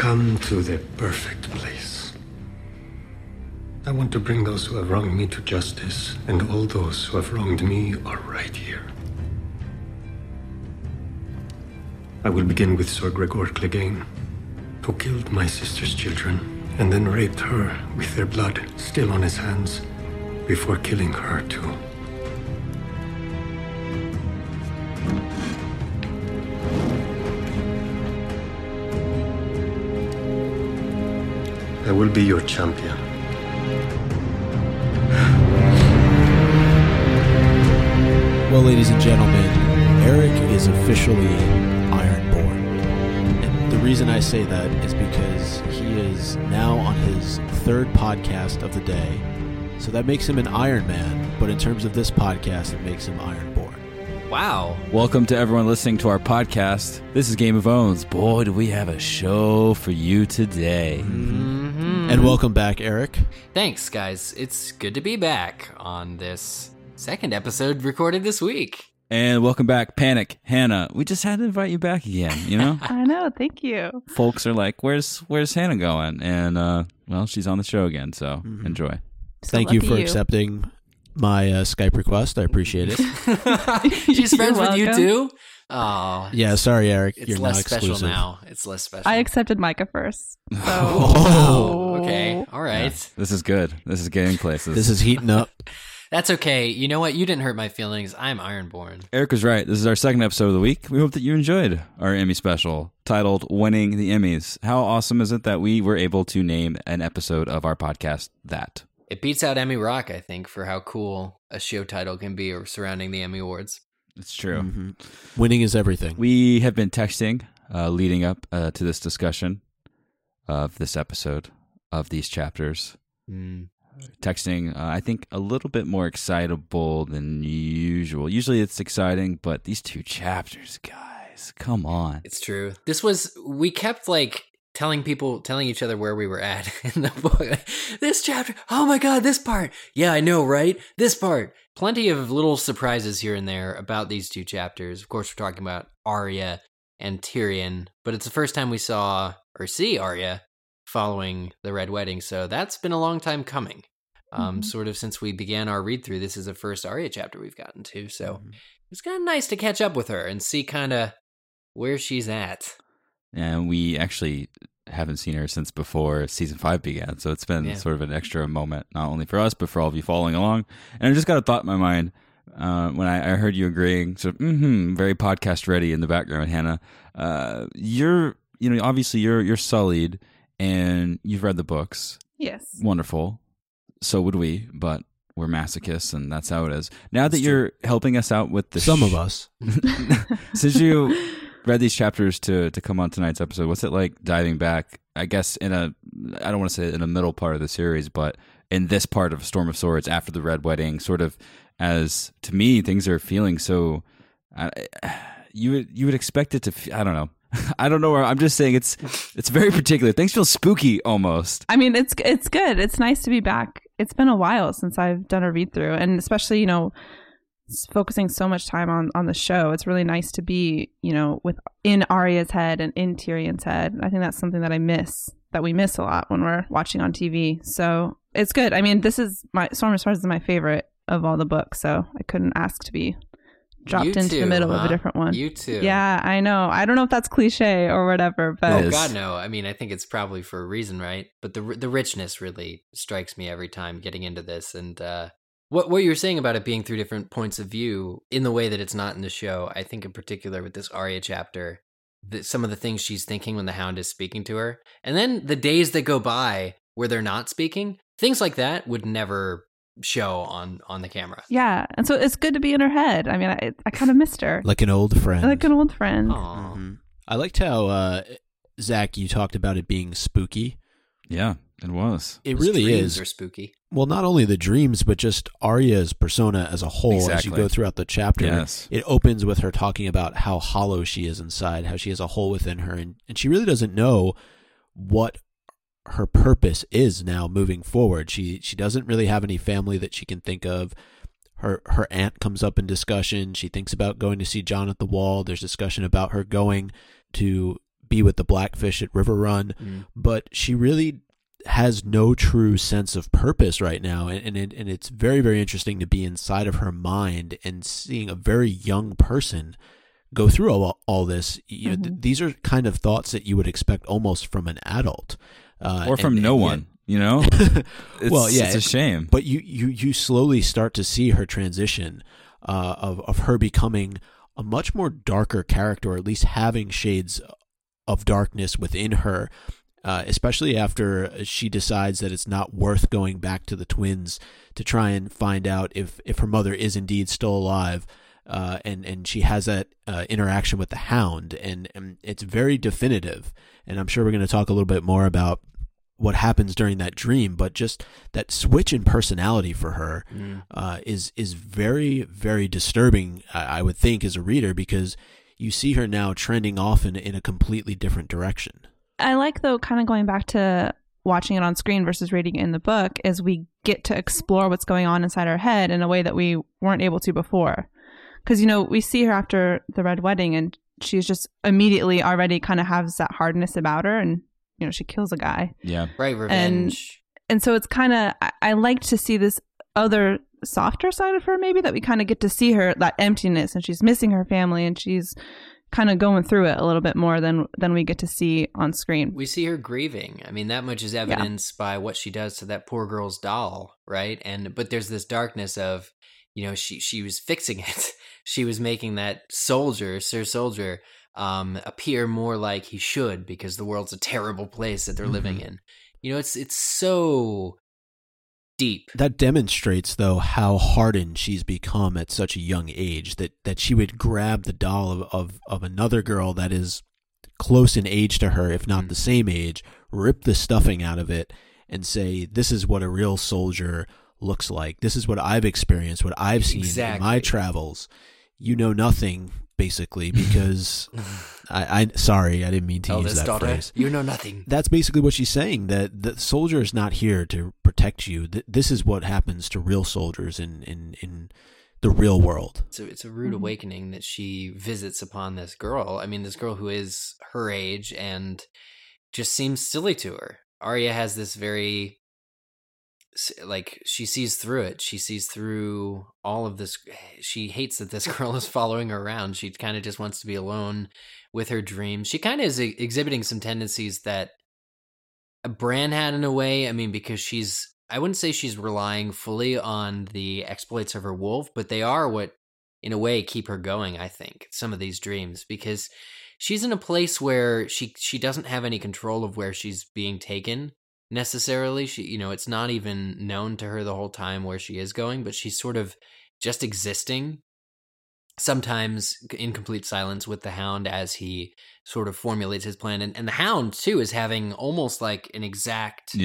come to the perfect place. I want to bring those who have wronged me to justice, and all those who have wronged me are right here. I will begin with Sir Gregor Clegane, who killed my sister's children, and then raped her with their blood still on his hands, before killing her too. I will be your champion. Well, ladies and gentlemen, Eric is officially Ironborn. And the reason I say that is because he is now on his third podcast of the day. So that makes him an Iron Man, but in terms of this podcast, it makes him Ironborn. Wow. Welcome to everyone listening to our podcast. This is Game of Owns. Boy, do we have a show for you today. Mm-hmm. And welcome back, Eric. Thanks, guys. It's good to be back on this second episode recorded this week. And welcome back, Panic, Hannah. We just had to invite you back again, you know? I know, thank you. Folks are like, where's Hannah going? And, well, she's on the show again, so enjoy. Thank you for accepting my Skype request. I appreciate it. She's friends with you too? Oh. Yeah, sorry, Eric. It's You're less not special exclusive. now. It's less special. I accepted Micah first. So. Oh, okay. All right. Yeah, this is good. This is getting places. This is heating up. That's okay. You know what? You didn't hurt my feelings. I'm Ironborn. Eric was right. This is our second episode of the week. We hope that you enjoyed our Emmy special titled Winning the Emmys. How awesome is it that we were able to name an episode of our podcast that? It beats out Emmy Rock, I think, for how cool a show title can be surrounding the Emmy Awards. It's true. Mm-hmm. Winning is everything. We have been texting leading up to this discussion of this episode of these chapters. Texting, I think, a little bit more excitable than usual. Usually it's exciting, but these two chapters, guys, come on. It's true. We kept telling each other where we were at in the book. This chapter, oh my God, this part. Yeah, I know, right? This part. Plenty of little surprises here and there about these two chapters. Of course, we're talking about Arya and Tyrion, but it's the first time we see Arya following the Red Wedding, so that's been a long time coming. Sort of since we began our read-through, this is the first Arya chapter we've gotten to, so it's kind of nice to catch up with her and see kind of where she's at. And we actually haven't seen her since before season 5 began, so it's been sort of an extra moment, not only for us, but for all of you following along. And I just got a thought in my mind when I heard you agreeing, so very podcast ready in the background, Hannah. Obviously you're Sullied, and you've read the books. Yes. Wonderful. So would we, but we're masochists, and that's how it is. Now that you're helping us out with the some of us, since you read these chapters to come on tonight's episode, what's it like diving back, I guess, I don't want to say in a middle part of the series, but in this part of Storm of Swords after the Red Wedding, sort of as, to me, things are feeling so, you would expect it to, I don't know. I don't know where, I'm just saying it's very particular. Things feel spooky almost. I mean, it's good. It's nice to be back. It's been a while since I've done a read through, and especially, focusing so much time on the show. It's really nice to be, in Arya's head and in Tyrion's head. I think that's something that we miss a lot when we're watching on TV. So it's good. I mean, Storm of Swords is my favorite of all the books, so I couldn't ask to be dropped into the middle of a different one. You too. Yeah, I know. I don't know if that's cliche or whatever, but oh God, no. I mean, I think it's probably for a reason, right? But the richness really strikes me every time getting into this, and what you were saying about it being through different points of view in the way that it's not in the show. I think in particular with this Arya chapter, some of the things she's thinking when the Hound is speaking to her, and then the days that go by where they're not speaking, things like that would never show on the camera. Yeah, and so it's good to be in her head. I mean, I kind of missed her. like an old friend. Aww. I liked how, Zach, you talked about it being spooky. Yeah, it was. It really is. Are spooky. Well, not only the dreams, but just Arya's persona as a whole. As you go throughout the chapter. Yes. It opens with her talking about how hollow she is inside, how she has a hole within her, and she really doesn't know what her purpose is now moving forward. She doesn't really have any family that she can think of. Her aunt comes up in discussion. She thinks about going to see John at the Wall. There's discussion about her going to be with the Blackfish at River Run, but she really has no true sense of purpose right now, and it's very, very interesting to be inside of her mind and seeing a very young person go through all this. You know, these are kind of thoughts that you would expect almost from an adult, or from no one. You know, it's a shame. But you slowly start to see her transition of her becoming a much more darker character, or at least having shades of darkness within her. Especially after she decides that it's not worth going back to the twins to try and find out if her mother is indeed still alive, and she has that interaction with the Hound, and it's very definitive. And I'm sure we're going to talk a little bit more about what happens during that dream, but just that switch in personality for her is very, very disturbing, I would think, as a reader, because you see her now trending off in a completely different direction. I like, though, kind of going back to watching it on screen versus reading it in the book, is we get to explore what's going on inside her head in a way that we weren't able to before. Because, you know, we see her after the Red Wedding, and she's just immediately already kind of has that hardness about her, and, you know, she kills a guy. Yeah. Right, revenge. And so it's kind of, I like to see this other softer side of her, maybe, that we kind of get to see her, that emptiness, and she's missing her family, and she's kind of going through it a little bit more than we get to see on screen. We see her grieving. I mean, that much is evidenced by what she does to that poor girl's doll, right? But there's this darkness of, you know, she was fixing it. She was making that soldier, Sir Soldier, appear more like he should, because the world's a terrible place that they're living in. You know, it's so deep. That demonstrates, though, how hardened she's become at such a young age, that she would grab the doll of another girl that is close in age to her, if not the same age, rip the stuffing out of it, and say, this is what a real soldier looks like. This is what I've experienced, what I've seen in my travels. You know nothing, basically, because sorry, I didn't mean to use that daughter, phrase. You know nothing. That's basically what she's saying, that the soldier is not here to protect you. This is what happens to real soldiers in the real world. So it's a rude awakening that she visits upon this girl. I mean, this girl who is her age and just seems silly to her. Arya has this very, like, she sees through it. She sees through all of this. She hates that this girl is following her around. She kind of just wants to be alone with her dreams. She kind of is exhibiting some tendencies that Bran had in a way. I mean, because I wouldn't say she's relying fully on the exploits of her wolf, but they are what, in a way, keep her going, I think, some of these dreams, because she's in a place where she doesn't have any control of where she's being taken. Necessarily, she, you know, it's not even known to her the whole time where she is going, but she's sort of just existing, sometimes in complete silence with the Hound as he sort of formulates his plan. And the Hound, too, is having almost like an exact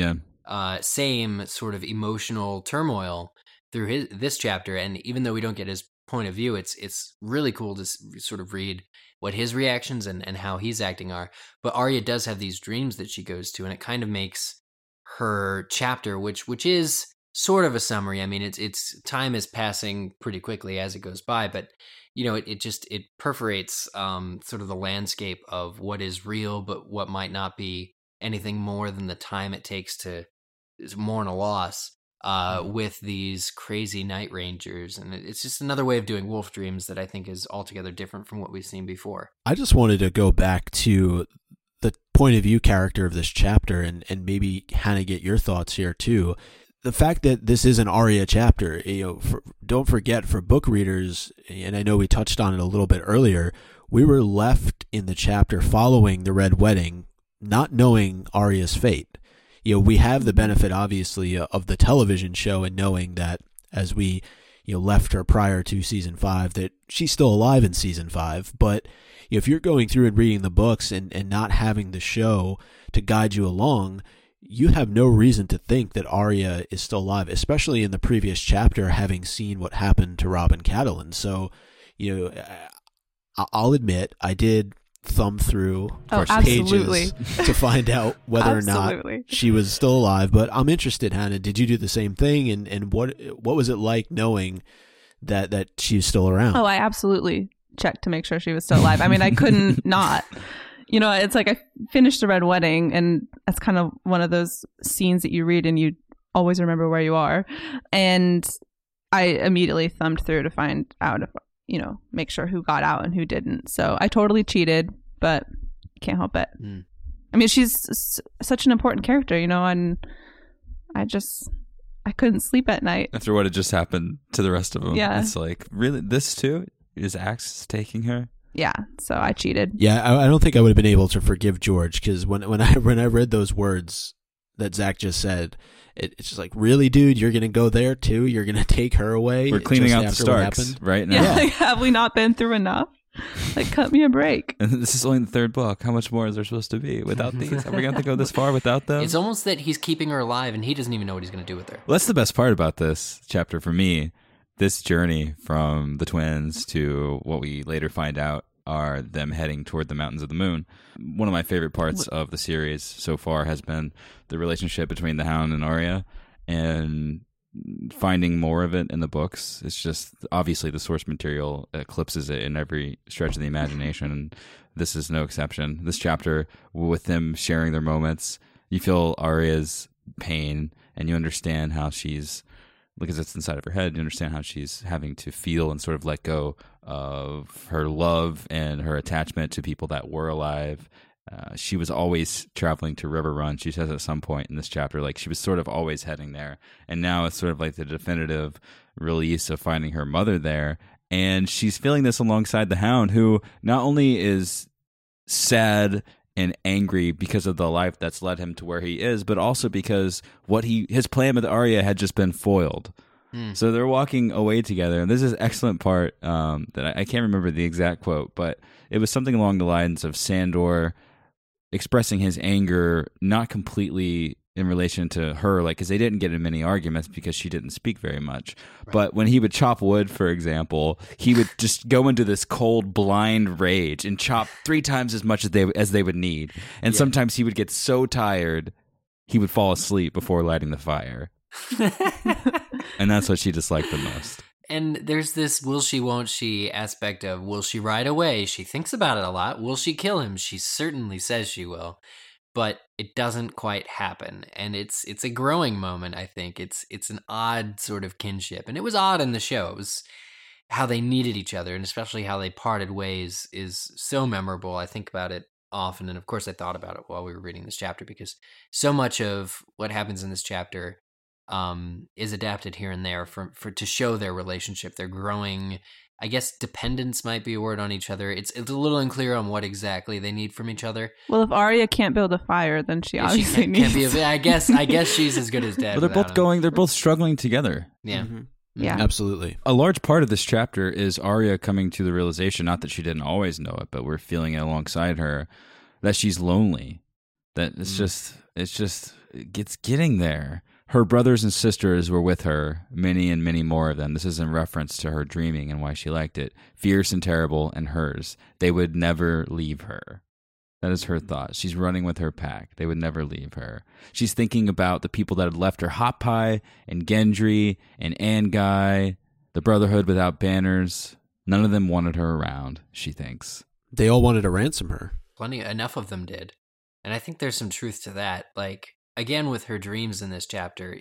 same sort of emotional turmoil through this chapter. And even though we don't get his point of view, it's really cool to sort of read what his reactions and how he's acting are. But Arya does have these dreams that she goes to, and it kind of makes her chapter, which is sort of a summary. I mean, it's time is passing pretty quickly as it goes by, but you know, it perforates sort of the landscape of what is real, but what might not be anything more than the time it takes to mourn a loss with these crazy night rangers. And it's just another way of doing wolf dreams that I think is altogether different from what we've seen before. I just wanted to go back to the point of view character of this chapter and maybe kind of get your thoughts here too. The fact that this is an Arya chapter, you know, don't forget, for book readers, and I know we touched on it a little bit earlier, we were left in the chapter following the Red Wedding, not knowing Arya's fate. You know, we have the benefit, obviously, of the television show and knowing that as we, you know, left her prior to season 5, that she's still alive in season 5. But if you're going through and reading the books and not having the show to guide you along, you have no reason to think that Arya is still alive, especially in the previous chapter, having seen what happened to Robin Catelyn. So, you know, I'll admit I did thumb through pages to find out whether or not she was still alive. But I'm interested, Hannah, did you do the same thing? And what was it like knowing that she's still around? Oh, I absolutely checked to make sure she was still alive. I mean, I couldn't not. You know, it's like I finished The Red Wedding, and that's kind of one of those scenes that you read and you always remember where you are. And I immediately thumbed through to find out if, you know, make sure who got out and who didn't. So I totally cheated, but can't help it. I mean, she's such an important character, you know, and I couldn't sleep at night. After what had just happened to the rest of them. Yeah. It's like, really? This too? Is Axe taking her? Yeah, so I cheated. Yeah, I don't think I would have been able to forgive George, because when I read those words that Zach just said, it's just like, really, dude, you're gonna go there too? You're gonna take her away? We're cleaning just out the after what Starks happened? right now. Yeah, like, have we not been through enough? Like, cut me a break. And this is only the third book. How much more is there supposed to be without these? Are we going to go this far without them? It's almost that he's keeping her alive and he doesn't even know what he's going to do with her. Well, that's the best part about this chapter for me. This journey from the twins to what we later find out are them heading toward the Mountains of the Moon. One of my favorite parts of the series so far has been the relationship between the Hound and Arya, and finding more of it in the books. It's just, obviously the source material eclipses it in every stretch of the imagination, and this is no exception. This chapter, with them sharing their moments, you feel Arya's pain, and you understand how she's, because it's inside of her head, you understand how she's having to feel and sort of let go of her love and her attachment to people that were alive. She was always traveling to Riverrun. She says at some point in this chapter, like, she was sort of always heading there. And now it's sort of like the definitive release of finding her mother there. And she's feeling this alongside the Hound, who not only is sad and angry because of the life that's led him to where he is, but also because his plan with Arya had just been foiled. So they're walking away together, and this is an excellent part that I can't remember the exact quote, but it was something along the lines of Sandor expressing his anger, not completely in relation to her, like, because they didn't get in many arguments because she didn't speak very much. Right. But when he would chop wood, for example, he would just go into this cold, blind rage and chop 3 times as much as they would need. And sometimes he would get so tired, he would fall asleep before lighting the fire. And that's what she disliked the most. And there's this will she, won't she aspect of, will she ride away? She thinks about it a lot. Will she kill him? She certainly says she will. But it doesn't quite happen. And it's a growing moment, I think. It's an odd sort of kinship. And it was odd in the show. It was how they needed each other, and especially how they parted ways is so memorable. I think about it often. And of course, I thought about it while we were reading this chapter, because so much of what happens in this chapter is adapted here and there for to show their relationship. They're growing, I guess dependence might be a word on each other. It's a little unclear on what exactly they need from each other. Well, if Arya can't build a fire, then she obviously can't needs. I guess she's as good as dead. But they're both struggling together. Yeah. Mm-hmm. Yeah, absolutely. A large part of this chapter is Arya coming to the realization, not that she didn't always know it, but we're feeling it alongside her, that she's lonely. That it's getting there. Her brothers and sisters were with her, many and many more of them. This is in reference to her dreaming and why she liked it. Fierce and terrible, and hers. They would never leave her. That is her thought. She's running with her pack. They would never leave her. She's thinking about the people that had left her, Hot Pie and Gendry and Anguy, the Brotherhood without banners. None of them wanted her around, she thinks. They all wanted to ransom her. Enough of them did. And I think there's some truth to that. Like, again, with her dreams in this chapter,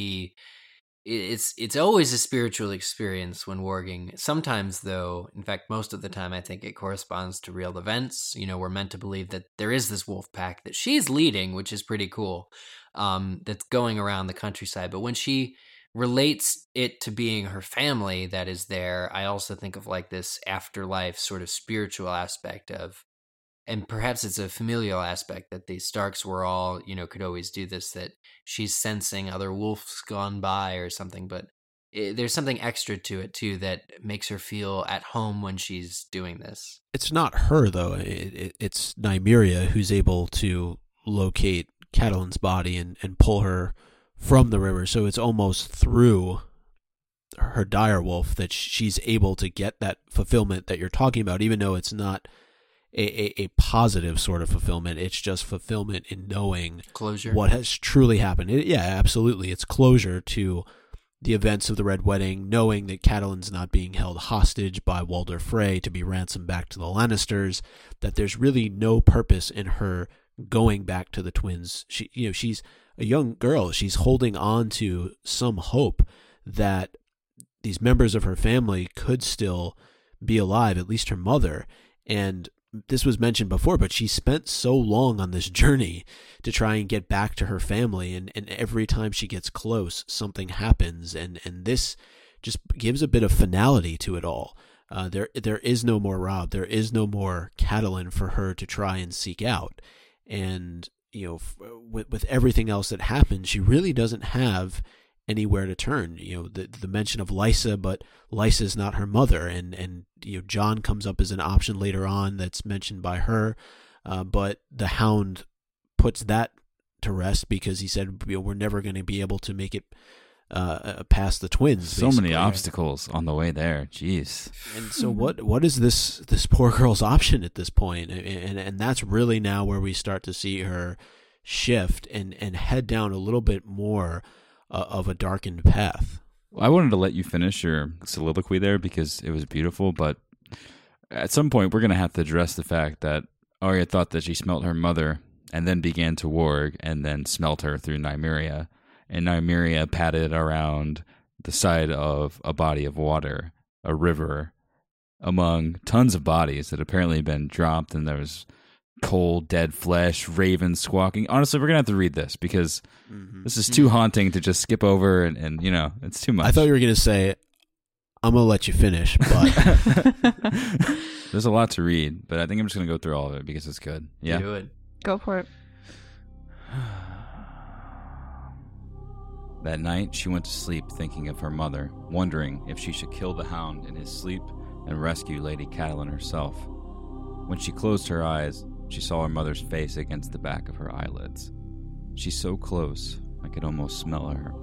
it's always a spiritual experience when warging. Sometimes, though, in fact, most of the time, I think it corresponds to real events. You know, we're meant to believe that there is this wolf pack that she's leading, which is pretty cool, that's going around the countryside. But when she relates it to being her family that is there, I also think of like this afterlife sort of spiritual aspect of, and perhaps it's a familial aspect that the Starks were all, you know, could always do this, that she's sensing other wolves gone by or something, but there's something extra to it too that makes her feel at home when she's doing this. It's not her, though. It's Nymeria who's able to locate Catelyn's body and pull her from the river. So it's almost through her direwolf that she's able to get that fulfillment that you're talking about, even though it's not a positive sort of fulfillment. It's just fulfillment in knowing closure, what has truly happened. Yeah, absolutely. It's closure to the events of the Red Wedding, knowing that Catelyn's not being held hostage by Walder Frey to be ransomed back to the Lannisters, that there's really no purpose in her going back to the twins. She's a young girl. She's holding on to some hope that these members of her family could still be alive, at least her mother. And this was mentioned before, but she spent so long on this journey to try and get back to her family, and every time she gets close, something happens, and this just gives a bit of finality to it all. There is no more Robb. There is no more Catelyn for her to try and seek out. And, with everything else that happens, she really doesn't have anywhere to turn. The mention of Lysa, but Lysa's not her mother, and Jon comes up as an option later on that's mentioned by her, but the Hound puts that to rest because he said we're never going to be able to make it past the twins. So basically. many obstacles on the way there. Jeez. And so what is this poor girl's option at this point? And that's really now where we start to see her shift and head down a little bit more of a darkened path. I wanted to let you finish your soliloquy there because it was beautiful, but at some point we're going to have to address the fact that Arya thought that she smelt her mother and then began to warg and then smelt her through Nymeria. And Nymeria padded around the side of a body of water, a river, among tons of bodies that apparently had been dropped, and there was cold, dead flesh, ravens squawking. Honestly, we're going to have to read this because this is too haunting to just skip over, and it's too much. I thought you were going to say, I'm going to let you finish, but... There's a lot to read, but I think I'm just going to go through all of it because it's good. Yeah? Do it. Go for it. That night, she went to sleep thinking of her mother, wondering if she should kill the Hound in his sleep and rescue Lady Catelyn herself. When she closed her eyes, she saw her mother's face against the back of her eyelids. She's so close, I could almost smell her.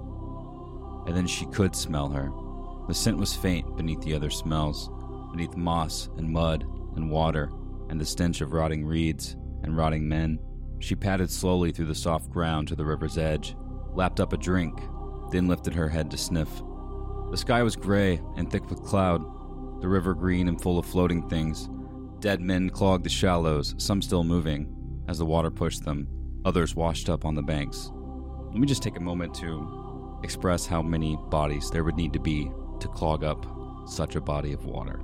And then she could smell her. The scent was faint beneath the other smells, beneath moss and mud and water and the stench of rotting reeds and rotting men. She padded slowly through the soft ground to the river's edge, lapped up a drink, then lifted her head to sniff. The sky was gray and thick with cloud, the river green and full of floating things. Dead men clogged the shallows, some still moving. As the water pushed them, others washed up on the banks. Let me just take a moment to express how many bodies there would need to be to clog up such a body of water.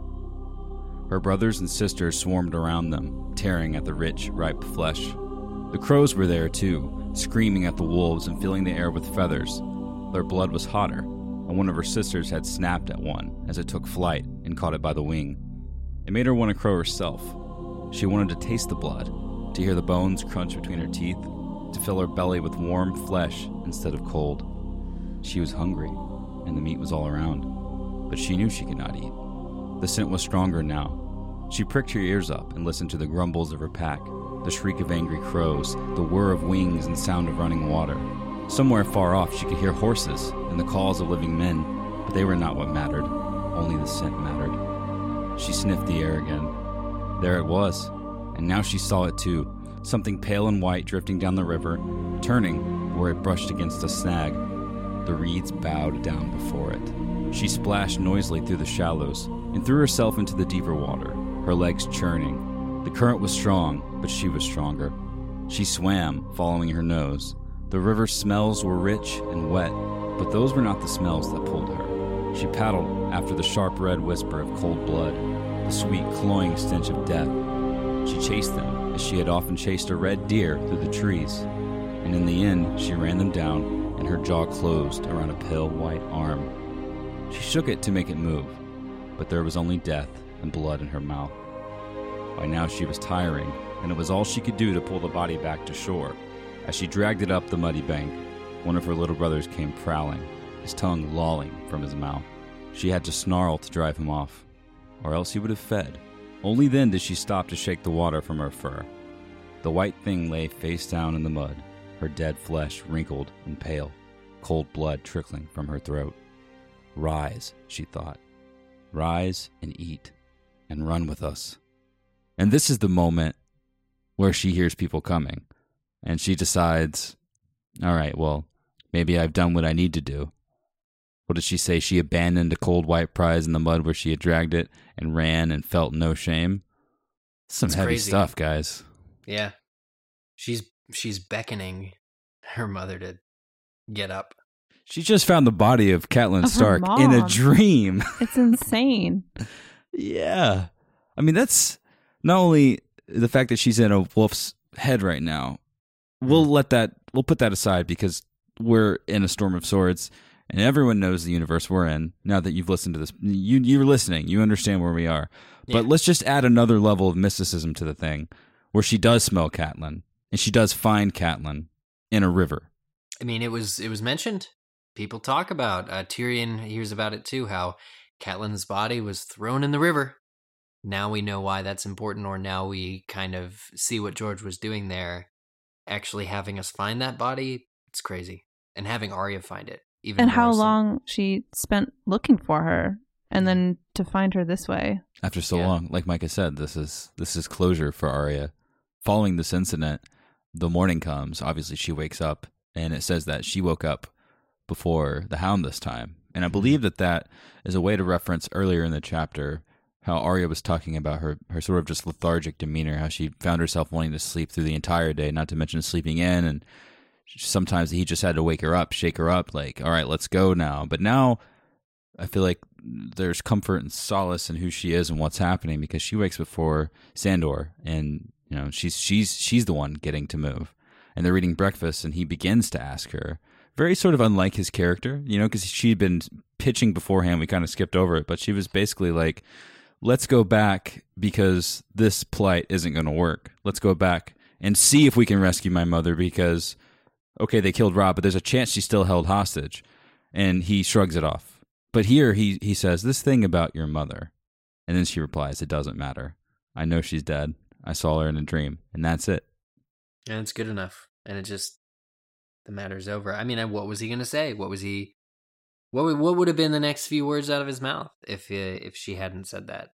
Her brothers and sisters swarmed around them, tearing at the rich, ripe flesh. The crows were there too, screaming at the wolves and filling the air with feathers. Their blood was hotter, and one of her sisters had snapped at one as it took flight and caught it by the wing. It made her want to crow herself. She wanted to taste the blood, to hear the bones crunch between her teeth, to fill her belly with warm flesh instead of cold. She was hungry, and the meat was all around, but she knew she could not eat. The scent was stronger now. She pricked her ears up and listened to the grumbles of her pack, the shriek of angry crows, the whir of wings and sound of running water. Somewhere far off she could hear horses and the calls of living men, but they were not what mattered. Only the scent mattered. She sniffed the air again. There it was, and now she saw it too, something pale and white drifting down the river, turning where it brushed against a snag. The reeds bowed down before it. She splashed noisily through the shallows and threw herself into the deeper water, her legs churning. The current was strong, but she was stronger. She swam, following her nose. The river's smells were rich and wet, but those were not the smells that pulled her. She paddled after the sharp red whisper of cold blood, the sweet cloying stench of death. She chased them as she had often chased a red deer through the trees, and in the end she ran them down, and her jaw closed around a pale white arm. She shook it to make it move, but there was only death and blood in her mouth. By now she was tiring, and it was all she could do to pull the body back to shore. As she dragged it up the muddy bank, one of her little brothers came prowling, his tongue lolling from his mouth. She had to snarl to drive him off, or else he would have fed. Only then did she stop to shake the water from her fur. The white thing lay face down in the mud, her dead flesh wrinkled and pale, cold blood trickling from her throat. Rise, she thought. Rise and eat, and run with us. And this is the moment where she hears people coming, and she decides, all right, well, maybe I've done what I need to do. what did she say? She abandoned a cold white prize in the mud where she had dragged it and ran and felt no shame. Some It's heavy crazy. stuff, guys. Yeah. She's beckoning her mother to get up. She just found the body of Catelyn Of her Stark in a mom. dream. It's insane. Yeah. I mean, that's not only the fact that she's in a wolf's head right now. We'll put that aside because we're in a storm of swords and everyone knows the universe we're in. Now that you've listened to this, you're listening, you understand where we are. But Yeah. let's just add another level of mysticism to the thing where she does smell Catelyn and she does find Catelyn in a river. I mean, it was mentioned. People talk about Tyrion hears about it too. How Catelyn's body was thrown in the river. Now we know why that's important, or now we kind of see what George was doing there. Actually, having us find that body, it's crazy, and having Arya find it. Even And how more so. long she spent looking for her, and then to find her this way. After so Yeah. long, like Micah said, this is closure for Arya. Following this incident, the morning comes. Obviously, she wakes up, and it says that she woke up before the Hound this time. And I believe that is a way to reference earlier in the chapter how Arya was talking about her sort of just lethargic demeanor, how she found herself wanting to sleep through the entire day, not to mention sleeping in, and sometimes he just had to wake her up, shake her up, like, all right, let's go now. But now I feel like there's comfort and solace in who she is and what's happening because she wakes before Sandor, and you know she's the one getting to move. And they're eating breakfast, and he begins to ask her, very sort of unlike his character, you know, because she'd been pitching beforehand. We kind of skipped over it, but she was basically like, let's go back because this plight isn't going to work. Let's go back and see if we can rescue my mother because, okay, they killed Robb, but there's a chance she's still held hostage. And he shrugs it off. But here he says, this thing about your mother. And then she replies, it doesn't matter. I know she's dead. I saw her in a dream. And that's it. And it's good enough. And it just, the matter's over. I mean, what was he going to say? What would have been the next few words out of his mouth if she hadn't said that?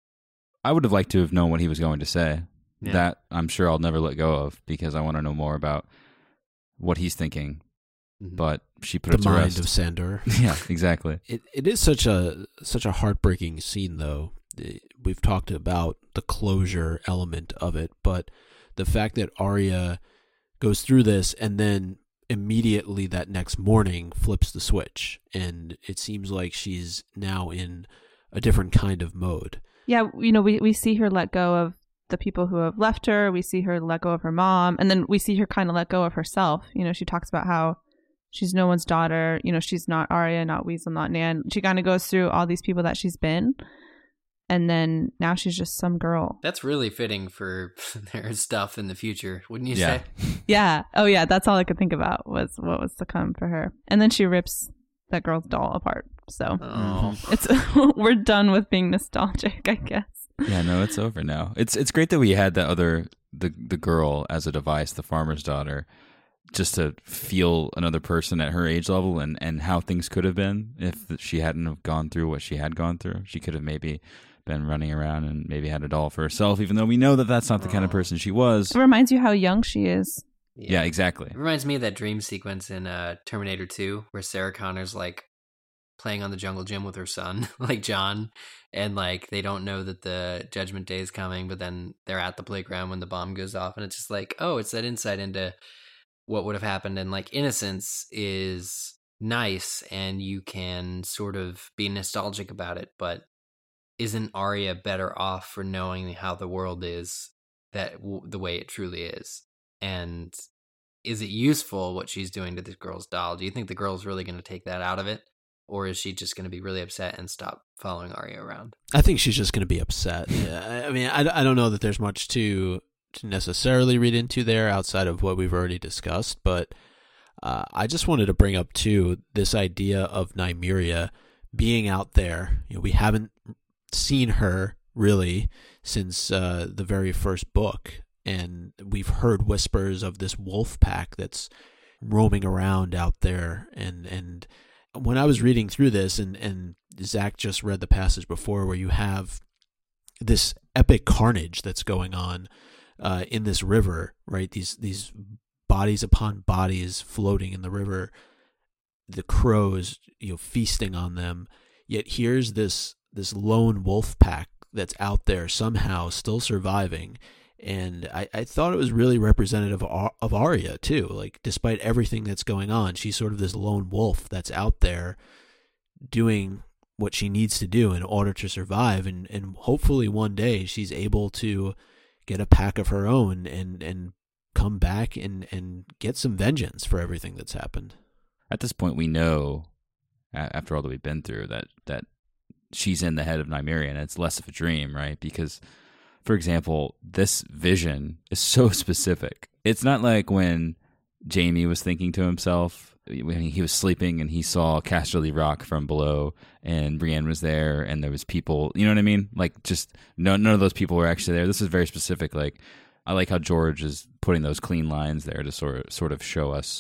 I would have liked to have known what he was going to say. Yeah. That I'm sure I'll never let go of because I want to know more about what he's thinking. Mhm. But she put The it to mind rest. of Sandor. Yeah, exactly. It is such a heartbreaking scene, though. We've talked about the closure element of it, but the fact that Arya goes through this and then immediately that next morning flips the switch, and it seems like she's now in a different kind of mode. Yeah, you know, we see her let go of the people who have left her. We see her let go of her mom. And then we see her kind of let go of herself. You know, she talks about how she's no one's daughter. You know, she's not Arya, not Weasel, not Nan. She kind of goes through all these people that she's been. And then now she's just some girl. That's really fitting for their stuff in the future, wouldn't you Yeah. say? Yeah. Oh, yeah. That's all I could think about was what was to come for her. And then she rips that girl's doll apart. So Oh, it's we're done with being nostalgic, I guess. Yeah, no, it's over now. It's great that we had that other the girl as a device, the farmer's daughter, just to feel another person at her age level and how things could have been if she hadn't have gone through what she had gone through. She could have maybe been running around and maybe had a doll for herself, even though we know that that's not the kind of person she was. It reminds you how young she is. Yeah, exactly. It reminds me of that dream sequence in Terminator 2 where Sarah Connor's like playing on the jungle gym with her son, like John, and like they don't know that the Judgment Day is coming, but then they're at the playground when the bomb goes off, and it's just like, oh, it's that insight into what would have happened. And like innocence is nice and you can sort of be nostalgic about it, but isn't Arya better off for knowing how the world is the way it truly is? And is it useful what she's doing to this girl's doll? Do you think the girl's really going to take that out of it? Or is she just going to be really upset and stop following Arya around? I think she's just going to be upset. Yeah, I mean, I don't know that there's much to necessarily read into there outside of what we've already discussed, but I just wanted to bring up, too, this idea of Nymeria being out there. You know, we haven't seen her, really, since the very first book, and we've heard whispers of this wolf pack that's roaming around out there, and when I was reading through this, and Zach just read the passage before where you have this epic carnage that's going on in this river, right? These bodies upon bodies floating in the river. the crows, feasting on them. Yet here's this lone wolf pack that's out there somehow still surviving. And I thought it was really representative of Arya too. Like, despite everything that's going on, she's sort of this lone wolf that's out there doing what she needs to do in order to survive. And hopefully one day she's able to get a pack of her own and come back and get some vengeance for everything that's happened. At this point, we know, after all that we've been through, that she's in the head of Nymeria, and it's less of a dream, right? Because, for example, this vision is so specific. It's not like when Jaime was thinking to himself when he was sleeping and he saw Casterly Rock from below and Brienne was there and there was people, you know what I mean? Like, just none of those people were actually there. This is very specific. Like, I like how George is putting those clean lines there to sort of show us,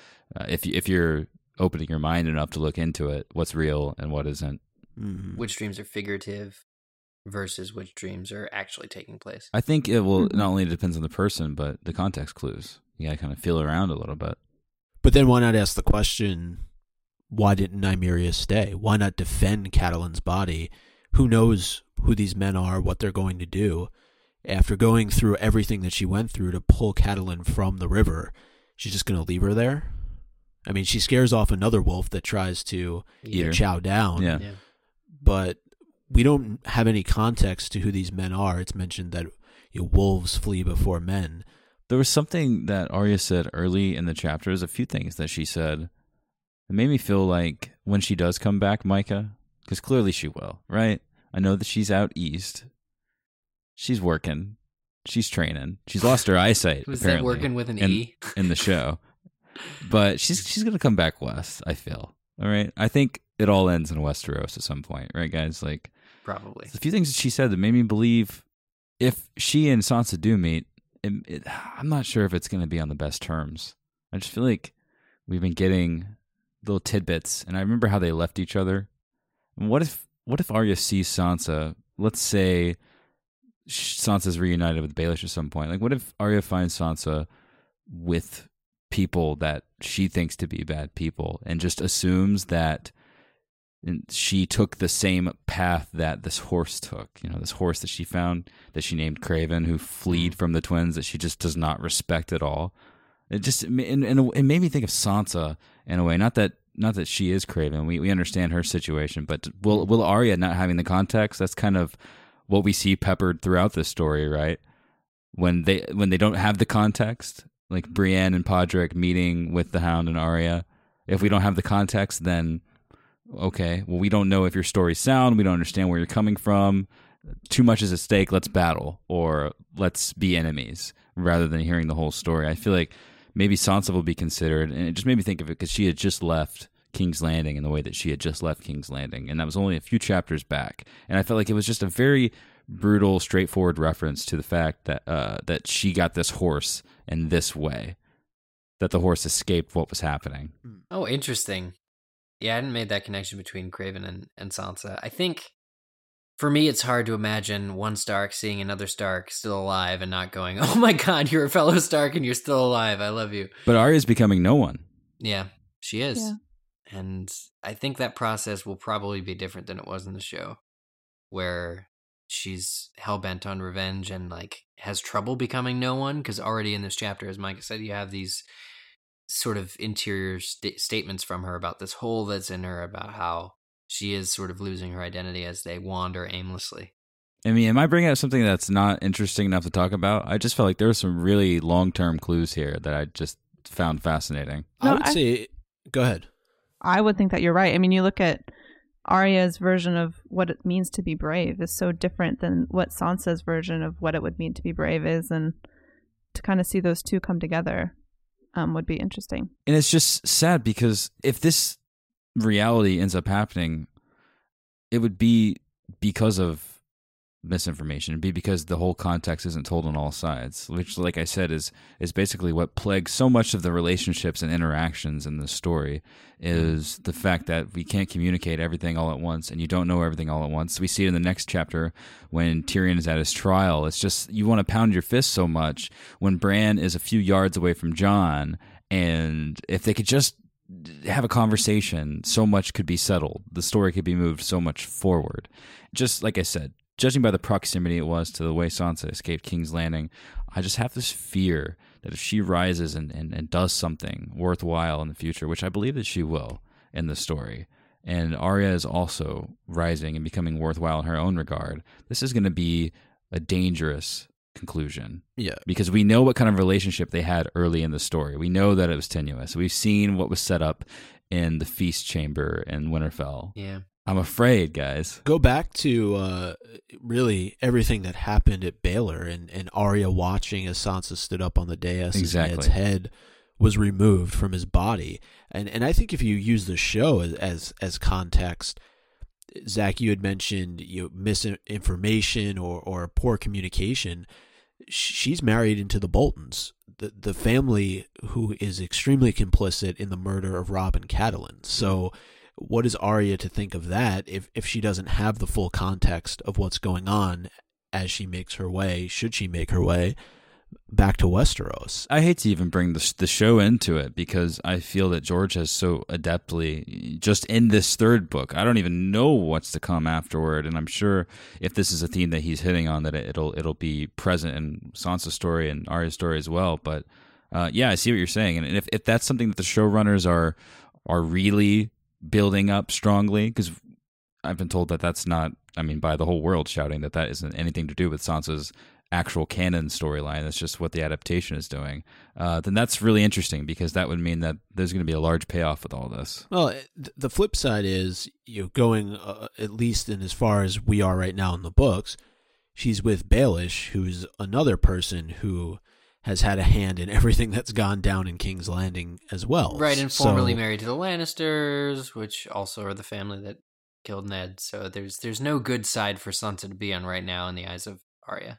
if you're opening your mind enough to look into it, what's real and what isn't. Mm-hmm. Which dreams are figurative versus which dreams are actually taking place. I think it will not only depends on the person, but the context clues. You gotta kind of feel around a little bit. But then why not ask the question, why didn't Nymeria stay? Why not defend Catelyn's body? Who knows who these men are, what they're going to do? After going through everything that she went through to pull Catelyn from the river, she's just going to leave her there? I mean, she scares off another wolf that tries to chow down. Yeah. But we don't have any context to who these men are. It's mentioned that wolves flee before men. There was something that Arya said early in the chapters, a few things that she said. It made me feel like when she does come back, Micah, because clearly she will, right? I know that she's out east. She's working. She's training. She's lost her eyesight, Was apparently. that working with an E? In the show. But she's going to come back west, I feel. All right? I think it all ends in Westeros at some point, right, guys? Like, Probably. a few things that she said that made me believe if she and Sansa do meet, I'm not sure if it's going to be on the best terms. I just feel like we've been getting little tidbits, and I remember how they left each other. And what if Arya sees Sansa? Let's say Sansa's reunited with Baelish at some point. Like, what if Arya finds Sansa with people that she thinks to be bad people, and just assumes that she took the same path that this horse took, this horse that she found, that she named Craven, who fled from the twins, that she just does not respect at all. It made me think of Sansa in a way. Not that she is Craven. We understand her situation, but will Arya not having the context? That's kind of what we see peppered throughout this story, right? When they don't have the context, like Brienne and Podrick meeting with the Hound and Arya. If we don't have the context, then okay, well, we don't know if your story's sound. We don't understand where you're coming from. Too much is at stake. Let's battle, or let's be enemies, rather than hearing the whole story. I feel like maybe Sansa will be considered, and it just made me think of it because she had just left King's Landing in the way that she had just left King's Landing, and that was only a few chapters back. And I felt like it was just a very brutal, straightforward reference to the fact that that she got this horse in this way, that the horse escaped what was happening. Oh, interesting. Yeah, I hadn't made that connection between Craven and Sansa. I think, for me, it's hard to imagine one Stark seeing another Stark still alive and not going, oh my god, you're a fellow Stark and you're still alive, I love you. But Arya's becoming no one. Yeah, she is. Yeah. And I think that process will probably be different than it was in the show, where she's hell-bent on revenge and has trouble becoming no one, because already in this chapter, as Micah said, you have these sort of interior statements from her about this hole that's in her, about how she is sort of losing her identity as they wander aimlessly. I mean, am I bringing up something that's not interesting enough to talk about? I just felt like there were some really long-term clues here that I just found fascinating. I would say, go ahead. I would think that you're right. I mean, you look at Arya's version of what it means to be brave is so different than what Sansa's version of what it would mean to be brave is, and to kind of see those two come together would be interesting. And it's just sad because if this reality ends up happening, it would be because of misinformation. It'd be because the whole context isn't told on all sides, which, like I said, is basically what plagues so much of the relationships and interactions in this story, is the fact that we can't communicate everything all at once, and you don't know everything all at once. We see it in the next chapter when Tyrion is at his trial. It's just, you want to pound your fist so much when Bran is a few yards away from Jon, and if they could just have a conversation, so much could be settled. The story could be moved so much forward. Just like I said, judging by the proximity it was to the way Sansa escaped King's Landing, I just have this fear that if she rises and does something worthwhile in the future, which I believe that she will in the story, and Arya is also rising and becoming worthwhile in her own regard, this is going to be a dangerous conclusion. Yeah. Because we know what kind of relationship they had early in the story. We know that it was tenuous. We've seen what was set up in the feast chamber in Winterfell. Yeah. I'm afraid, guys. Go back to really everything that happened at Baelor and Arya watching as Sansa stood up on the dais Exactly. and Ned's head was removed from his body. And I think if you use the show as context, Zach, you had mentioned misinformation or poor communication. She's married into the Boltons, the family who is extremely complicit in the murder of Robb and Catelyn. So what is Arya to think of that if she doesn't have the full context of what's going on as she makes her way, should she make her way, back to Westeros? I hate to even bring the show into it because I feel that George has so adeptly, just in this third book, I don't even know what's to come afterward, and I'm sure if this is a theme that he's hitting on, that it'll be present in Sansa's story and Arya's story as well. But yeah, I see what you're saying, and if that's something that the showrunners are really building up strongly, because I've been told that that's not, I mean, by the whole world shouting that isn't anything to do with Sansa's actual canon storyline, that's just what the adaptation is doing, then that's really interesting, because that would mean that there's going to be a large payoff with all this. Well, the flip side is, going at least in as far as we are right now in the books, she's with Baelish, who's another person who has had a hand in everything that's gone down in King's Landing as well. Right, and formerly married to the Lannisters, which also are the family that killed Ned. So there's no good side for Sansa to be on right now in the eyes of Arya.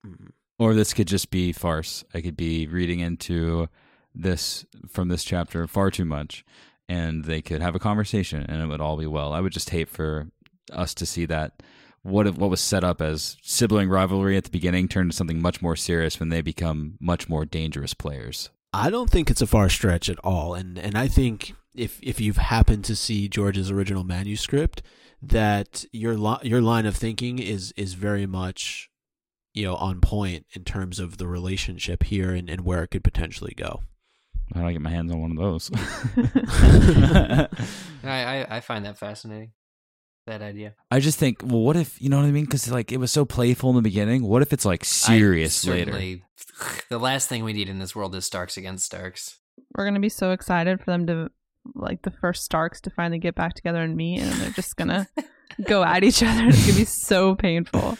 Or this could just be farce. I could be reading into this from this chapter far too much, and they could have a conversation and it would all be well. I would just hate for us to see that what was set up as sibling rivalry at the beginning turn to something much more serious when they become much more dangerous players. I don't think it's a far stretch at all, and I think if you've happened to see George's original manuscript, that your line of thinking is very much on point in terms of the relationship here and where it could potentially go. How do I get my hands on one of those? I find that fascinating, that idea. I just think, well, what if, you know what I mean? Because it was so playful in the beginning. What if it's serious later? The last thing we need in this world is Starks against Starks. We're going to be so excited for them to, the first Starks to finally get back together and meet, and they're just going to go at each other. It's going to be so painful.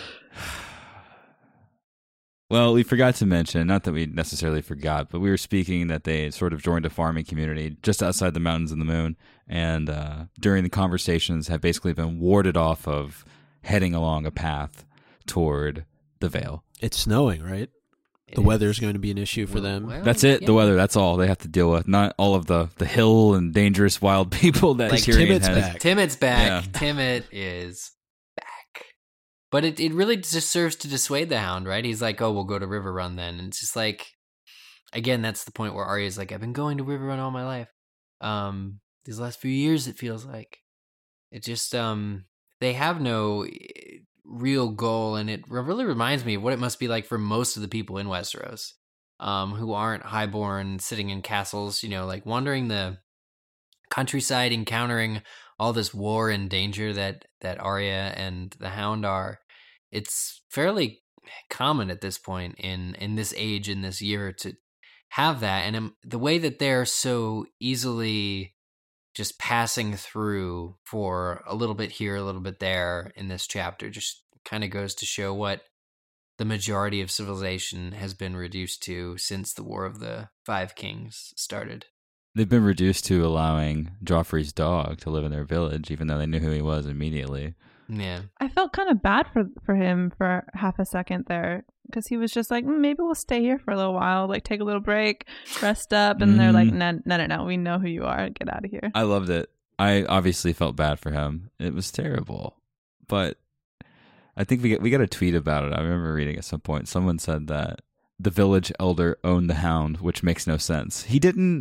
Well, we forgot to mention, not that we necessarily forgot, but we were speaking that they sort of joined a farming community just outside the Mountains of the Moon, and during the conversations have basically been warded off of heading along a path toward the Vale. It's snowing, right? The weather's going to be an issue for them. Well, that's it. yeah. The weather. That's all they have to deal with. Not all of the hill and dangerous wild people that Tyrion Timot's has. back. Timot's back. Yeah. Timot is back. But it really just serves to dissuade the Hound, right? He's like, oh, we'll go to Riverrun then. And it's just again, that's the point where Arya's like, I've been going to Riverrun all my life. These last few years, it feels like. It just, they have no real goal, and it really reminds me of what it must be like for most of the people in Westeros, who aren't highborn, sitting in castles, wandering the countryside, encountering all this war and danger that Arya and the Hound are. It's fairly common at this point in this age, in this year, to have that. And the way that they're so easily just passing through for a little bit here, a little bit there in this chapter, just kind of goes to show what the majority of civilization has been reduced to since the War of the Five Kings started. They've been reduced to allowing Joffrey's dog to live in their village, even though they knew who he was immediately. Yeah. I felt kind of bad for him for half a second there, because he was just like, maybe we'll stay here for a little while, take a little break, rest up. And they're like, no, we know who you are. Get out of here. I loved it. I obviously felt bad for him. It was terrible. But I think we got a tweet about it. I remember reading at some point, someone said that the village elder owned the Hound, which makes no sense. He didn't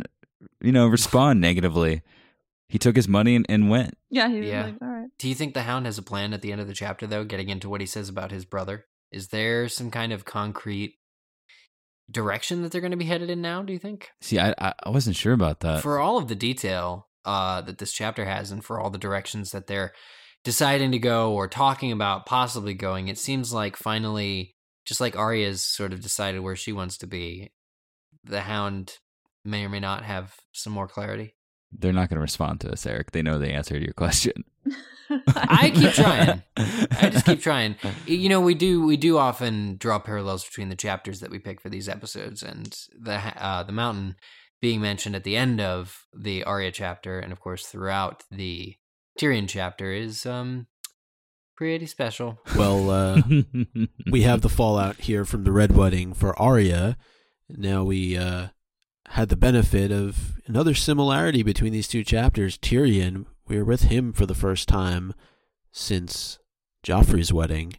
respond negatively. He took his money and went. Yeah, he was Yeah. like, all right. Do you think the Hound has a plan at the end of the chapter, though, getting into what he says about his brother? Is there some kind of concrete direction that they're going to be headed in now, do you think? See, I wasn't sure about that. For all of the detail that this chapter has and for all the directions that they're deciding to go or talking about possibly going, it seems like finally, just like Arya's sort of decided where she wants to be, the Hound may or may not have some more clarity. They're not going to respond to us, Eric. They know the answer to your question. I keep trying. I just keep trying. We do often draw parallels between the chapters that we pick for these episodes, and the mountain being mentioned at the end of the Arya chapter, and of course throughout the Tyrion chapter, is pretty special. Well, we have the fallout here from the Red Wedding for Arya. Now we had the benefit of another similarity between these two chapters. Tyrion, we were with him for the first time since Joffrey's wedding,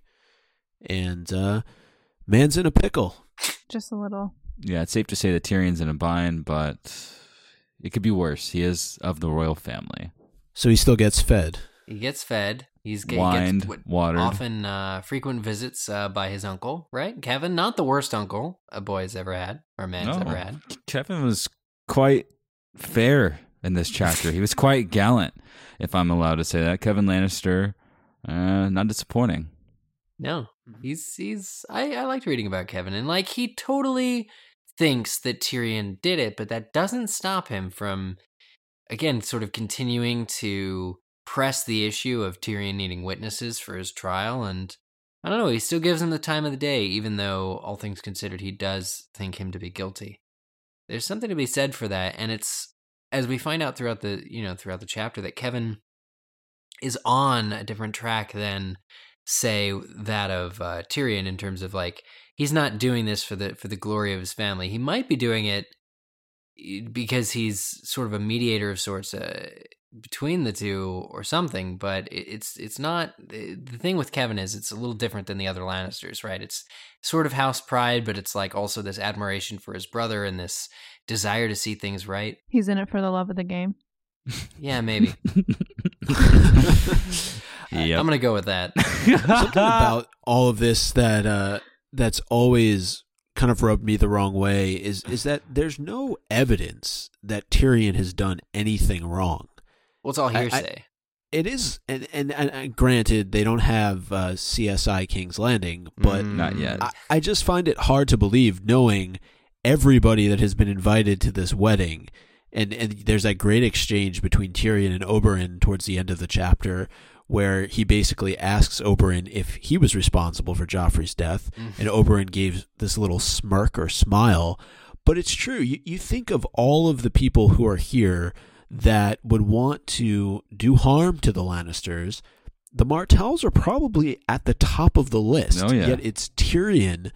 and man's in a pickle. Just a little. Yeah, it's safe to say that Tyrion's in a bind, but it could be worse. He is of the royal family. So he still gets fed. He gets fed. He Wined, gets watered. often frequent visits by his uncle, right? Kevin, not the worst uncle a boy's ever had, or a man's ever had. Kevin was quite fair in this chapter. He was quite gallant, if I'm allowed to say that. Kevin Lannister, not disappointing. No, he's. I liked reading about Kevin, and like he totally thinks that Tyrion did it, but that doesn't stop him from, again, sort of continuing to press the issue of Tyrion needing witnesses for his trial, and I don't know, he still gives him the time of the day, even though all things considered, he does think him to be guilty. There's something to be said for that, and it's, as we find out throughout the chapter, that Kevin is on a different track than, say, that of Tyrion, in terms of like, he's not doing this for the glory of his family. He might be doing it because he's sort of a mediator of sorts between the two or something, but it's not. The thing with Kevin is it's a little different than the other Lannisters, right? It's sort of house pride, but it's like also this admiration for his brother and this desire to see things right. He's in it for the love of the game. Yeah, maybe. Yep. I'm gonna go with that. Something about all of this that's always kind of rubbed me the wrong way is that there's no evidence that Tyrion has done anything wrong. Well, it's all hearsay. It is, and granted, they don't have CSI King's Landing, but Not yet. I just find it hard to believe, knowing everybody that has been invited to this wedding, and there's that great exchange between Tyrion and Oberyn towards the end of the chapter, where he basically asks Oberyn if he was responsible for Joffrey's death, and Oberyn gave this little smirk or smile. But it's true. You think of all of the people who are here that would want to do harm to the Lannisters. The Martells are probably at the top of the list. Oh, yeah. Yet it's Tyrion,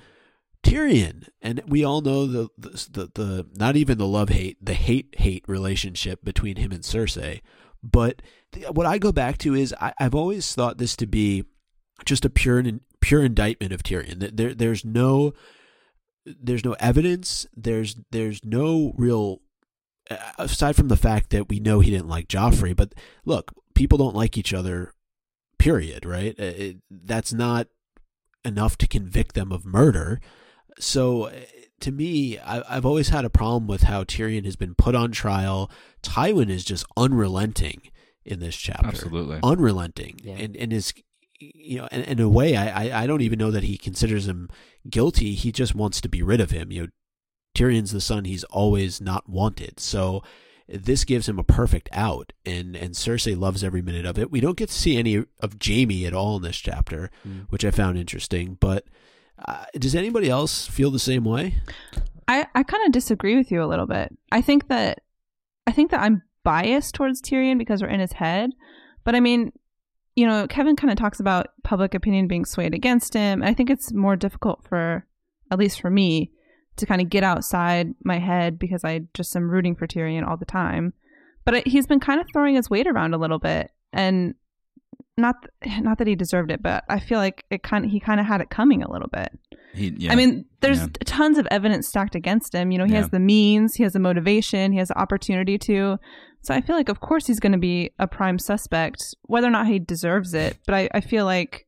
and we all know the not even the love-hate, the hate relationship between him and Cersei. But what I go back to is I've always thought this to be just a pure indictment of Tyrion. There's no evidence. There's no real, aside from the fact that we know he didn't like Joffrey. But look, people don't like each other, period, right? That's not enough to convict them of murder. So to me, I've always had a problem with how Tyrion has been put on trial. Tywin is just unrelenting in this chapter. Absolutely. Unrelenting. Yeah. And is, and in a way, I don't even know that he considers him guilty. He just wants to be rid of him. Tyrion's the son he's always not wanted. So this gives him a perfect out, and Cersei loves every minute of it. We don't get to see any of Jaime at all in this chapter, which I found interesting. But does anybody else feel the same way? I kind of disagree with you a little bit. I think that I'm biased towards Tyrion because we're in his head. But I mean, Kevin kind of talks about public opinion being swayed against him. I think it's more difficult for, at least for me, to kind of get outside my head because I just am rooting for Tyrion all the time. But he's been kind of throwing his weight around a little bit, and not that he deserved it, but I feel like he kind of had it coming a little bit. I mean, there's tons of evidence stacked against him. You know, he has the means, he has the motivation, he has the opportunity to. So I feel like, of course, he's going to be a prime suspect, whether or not he deserves it. But I feel like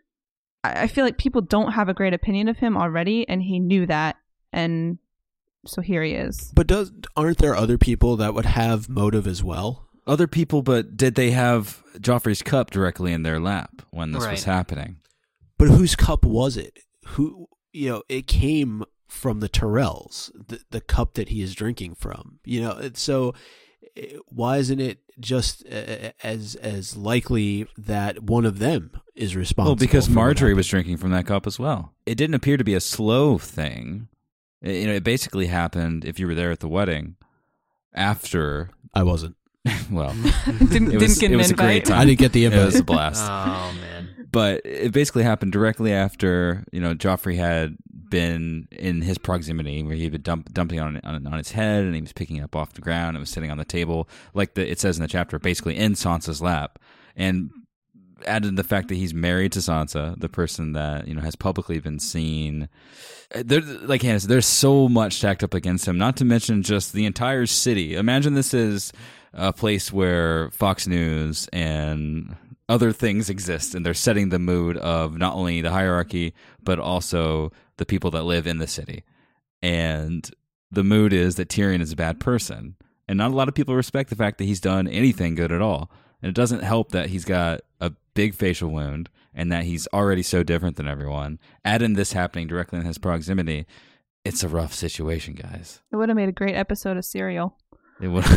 people don't have a great opinion of him already, and he knew that, and so here he is. But aren't there other people that would have motive as well? Other people, but did they have Joffrey's cup directly in their lap when this was happening? But whose cup was it? Who, you know, it came from the Tyrells, the cup that he is drinking from. You know, so why isn't it just as likely that one of them is responsible? Well, because Marjorie was drinking from that cup as well. It didn't appear to be a slow thing. You know, it basically happened, if you were there at the wedding, after. I wasn't. Well, it was a great time. I didn't get the invite. It was a blast. Oh, man. But it basically happened directly after, you know, Joffrey had been in his proximity, where he had been dumping on his head, and he was picking it up off the ground and was sitting on the table, like it says in the chapter, basically in Sansa's lap. And added the fact that he's married to Sansa, the person that, you know, has publicly been seen. Like Hannah said, there's so much stacked up against him, not to mention just the entire city. Imagine this is a place where Fox News and other things exist, and they're setting the mood of not only the hierarchy, but also the people that live in the city. And the mood is that Tyrion is a bad person. And not a lot of people respect the fact that he's done anything good at all. And it doesn't help that he's got a big facial wound and that he's already so different than everyone. Add in this happening directly in his proximity. It's a rough situation, guys. It would have made a great episode of Serial. It would.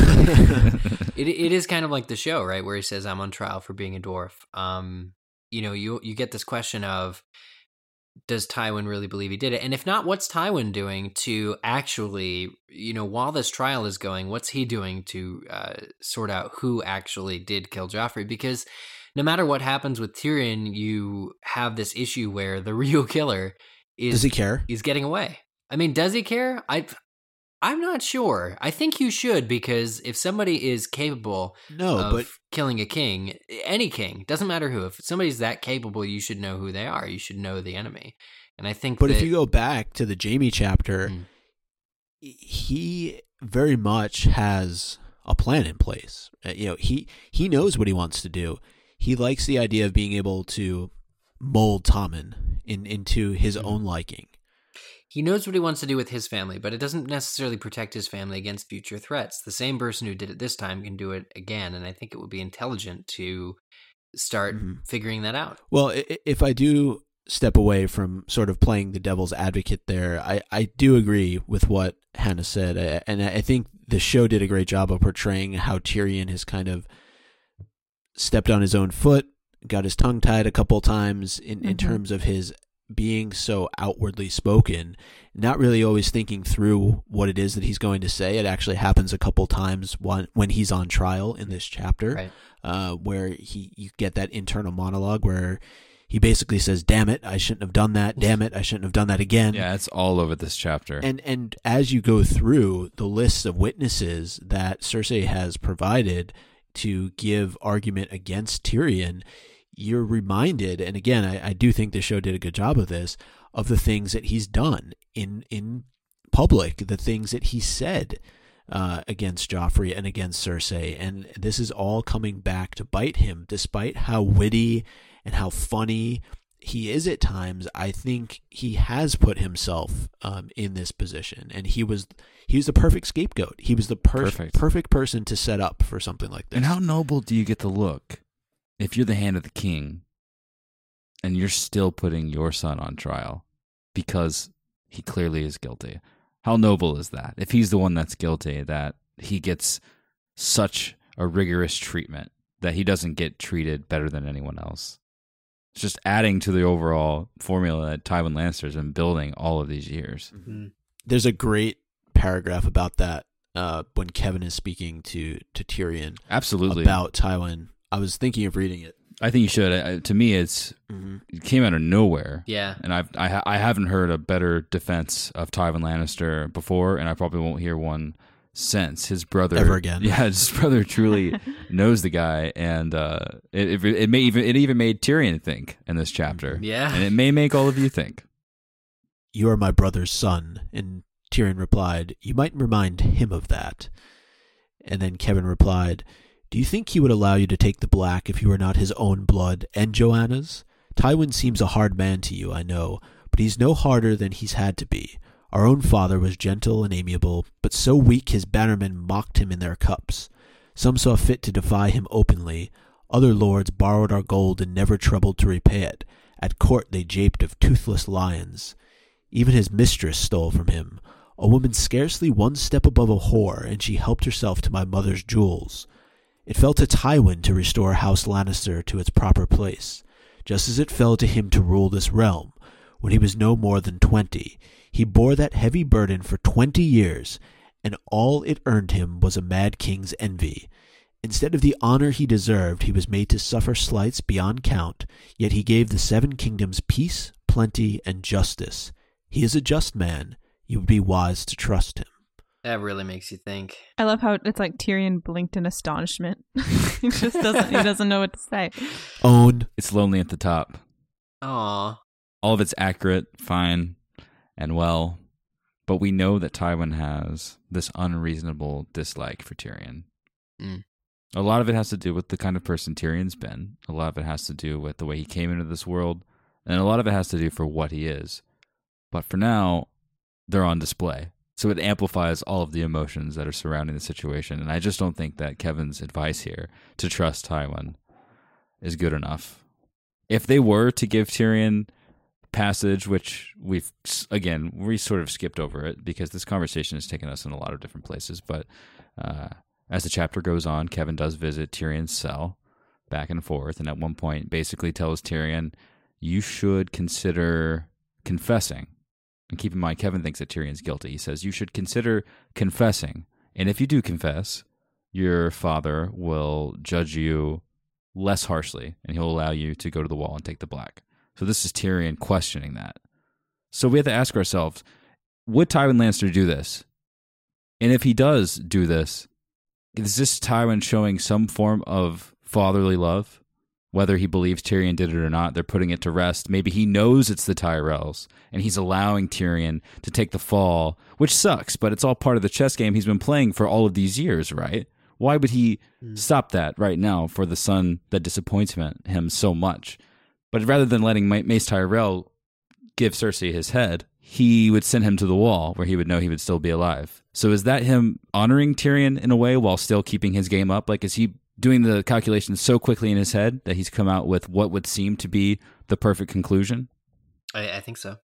It is kind of like the show, right, where he says, "I'm on trial for being a dwarf." You know, you get this question of, does Tywin really believe he did it? And if not, what's Tywin doing to actually, you know, while this trial is going, what's he doing to sort out who actually did kill Joffrey? Because no matter what happens with Tyrion, you have this issue where the real killer is... Does he care? He's getting away. I mean, does he care? I'm not sure. I think you should, because if somebody is capable of killing a king, any king, doesn't matter who, if somebody's that capable, you should know who they are. You should know the enemy. And I think if you go back to the Jaime chapter, he very much has a plan in place. You know, he knows what he wants to do. He likes the idea of being able to mold Tommen into his own liking. He knows what he wants to do with his family, but it doesn't necessarily protect his family against future threats. The same person who did it this time can do it again, and I think it would be intelligent to start figuring that out. Well, if I do step away from sort of playing the devil's advocate there, I do agree with what Hannah said, and I think the show did a great job of portraying how Tyrion has kind of stepped on his own foot, got his tongue tied a couple times in terms of his being so outwardly spoken, not really always thinking through what it is that he's going to say. It actually happens a couple times when he's on trial in this chapter, where you get that internal monologue where he basically says, "Damn it, I shouldn't have done that. Damn it, I shouldn't have done that again." Yeah, it's all over this chapter. And as you go through the lists of witnesses that Cersei has provided to give argument against Tyrion, you're reminded, and again, I do think the show did a good job of this, of the things that he's done in public, the things that he said against Joffrey and against Cersei. And this is all coming back to bite him, despite how witty and how funny he is at times. I think he has put himself in this position, and he was the perfect scapegoat. He was the perfect person to set up for something like this. And how noble do you get to look if you're the hand of the king and you're still putting your son on trial because he clearly is guilty? How noble is that? If he's the one that's guilty, that he gets such a rigorous treatment, that he doesn't get treated better than anyone else. It's just adding to the overall formula that Tywin Lannister has been building all of these years. There's a great paragraph about that when Kevin is speaking to Tyrion. Absolutely. About Tywin. I was thinking of reading it. I think you should. To me, it came out of nowhere. Yeah. And I haven't heard a better defense of Tywin Lannister before, and I probably won't hear one since. His brother ever again. Yeah, his brother truly knows the guy, and it even made Tyrion think in this chapter. Yeah. And it may make all of you think. "You are my brother's son." And Tyrion replied, "You might remind him of that." And then Kevan replied, "Do you think he would allow you to take the black if you were not his own blood and Joanna's? Tywin seems a hard man to you, I know, but he's no harder than he's had to be. Our own father was gentle and amiable, but so weak his bannermen mocked him in their cups. Some saw fit to defy him openly. Other lords borrowed our gold and never troubled to repay it. At court they japed of toothless lions. Even his mistress stole from him, a woman scarcely one step above a whore, and she helped herself to my mother's jewels. It fell to Tywin to restore House Lannister to its proper place, just as it fell to him to rule this realm. When he was no more than 20, he bore that heavy burden for 20 years, and all it earned him was a mad king's envy. Instead of the honor he deserved, he was made to suffer slights beyond count, yet he gave the 7 kingdoms peace, plenty, and justice. He is a just man. You would be wise to trust him." That really makes you think. I love how it's like Tyrion blinked in astonishment. He doesn't know what to say. Owned. It's lonely at the top. Aw. All of it's accurate, fine, and well, but we know that Tywin has this unreasonable dislike for Tyrion. Mm. A lot of it has to do with the kind of person Tyrion's been. A lot of it has to do with the way he came into this world, and a lot of it has to do for what he is. But for now, they're on display. So it amplifies all of the emotions that are surrounding the situation. And I just don't think that Kevin's advice here to trust Tywin is good enough. If they were to give Tyrion passage, which we sort of skipped over it because this conversation has taken us in a lot of different places. But as the chapter goes on, Kevan does visit Tyrion's cell back and forth. And at one point basically tells Tyrion, you should consider confessing. And keep in mind, Kevan thinks that Tyrion's guilty. He says, you should consider confessing. And if you do confess, your father will judge you less harshly, and he'll allow you to go to the wall and take the black. So this is Tyrion questioning that. So we have to ask ourselves, would Tywin Lannister do this? And if he does do this, is this Tywin showing some form of fatherly love? Whether he believes Tyrion did it or not, they're putting it to rest. Maybe he knows it's the Tyrells, and he's allowing Tyrion to take the fall, which sucks, but it's all part of the chess game he's been playing for all of these years, right? Why would he stop that right now for the son that disappoints him so much? But rather than letting Mace Tyrell give Cersei his head, he would send him to the wall where he would know he would still be alive. So is that him honoring Tyrion in a way while still keeping his game up? Like, is he doing the calculations so quickly in his head that he's come out with what would seem to be the perfect conclusion? I think so.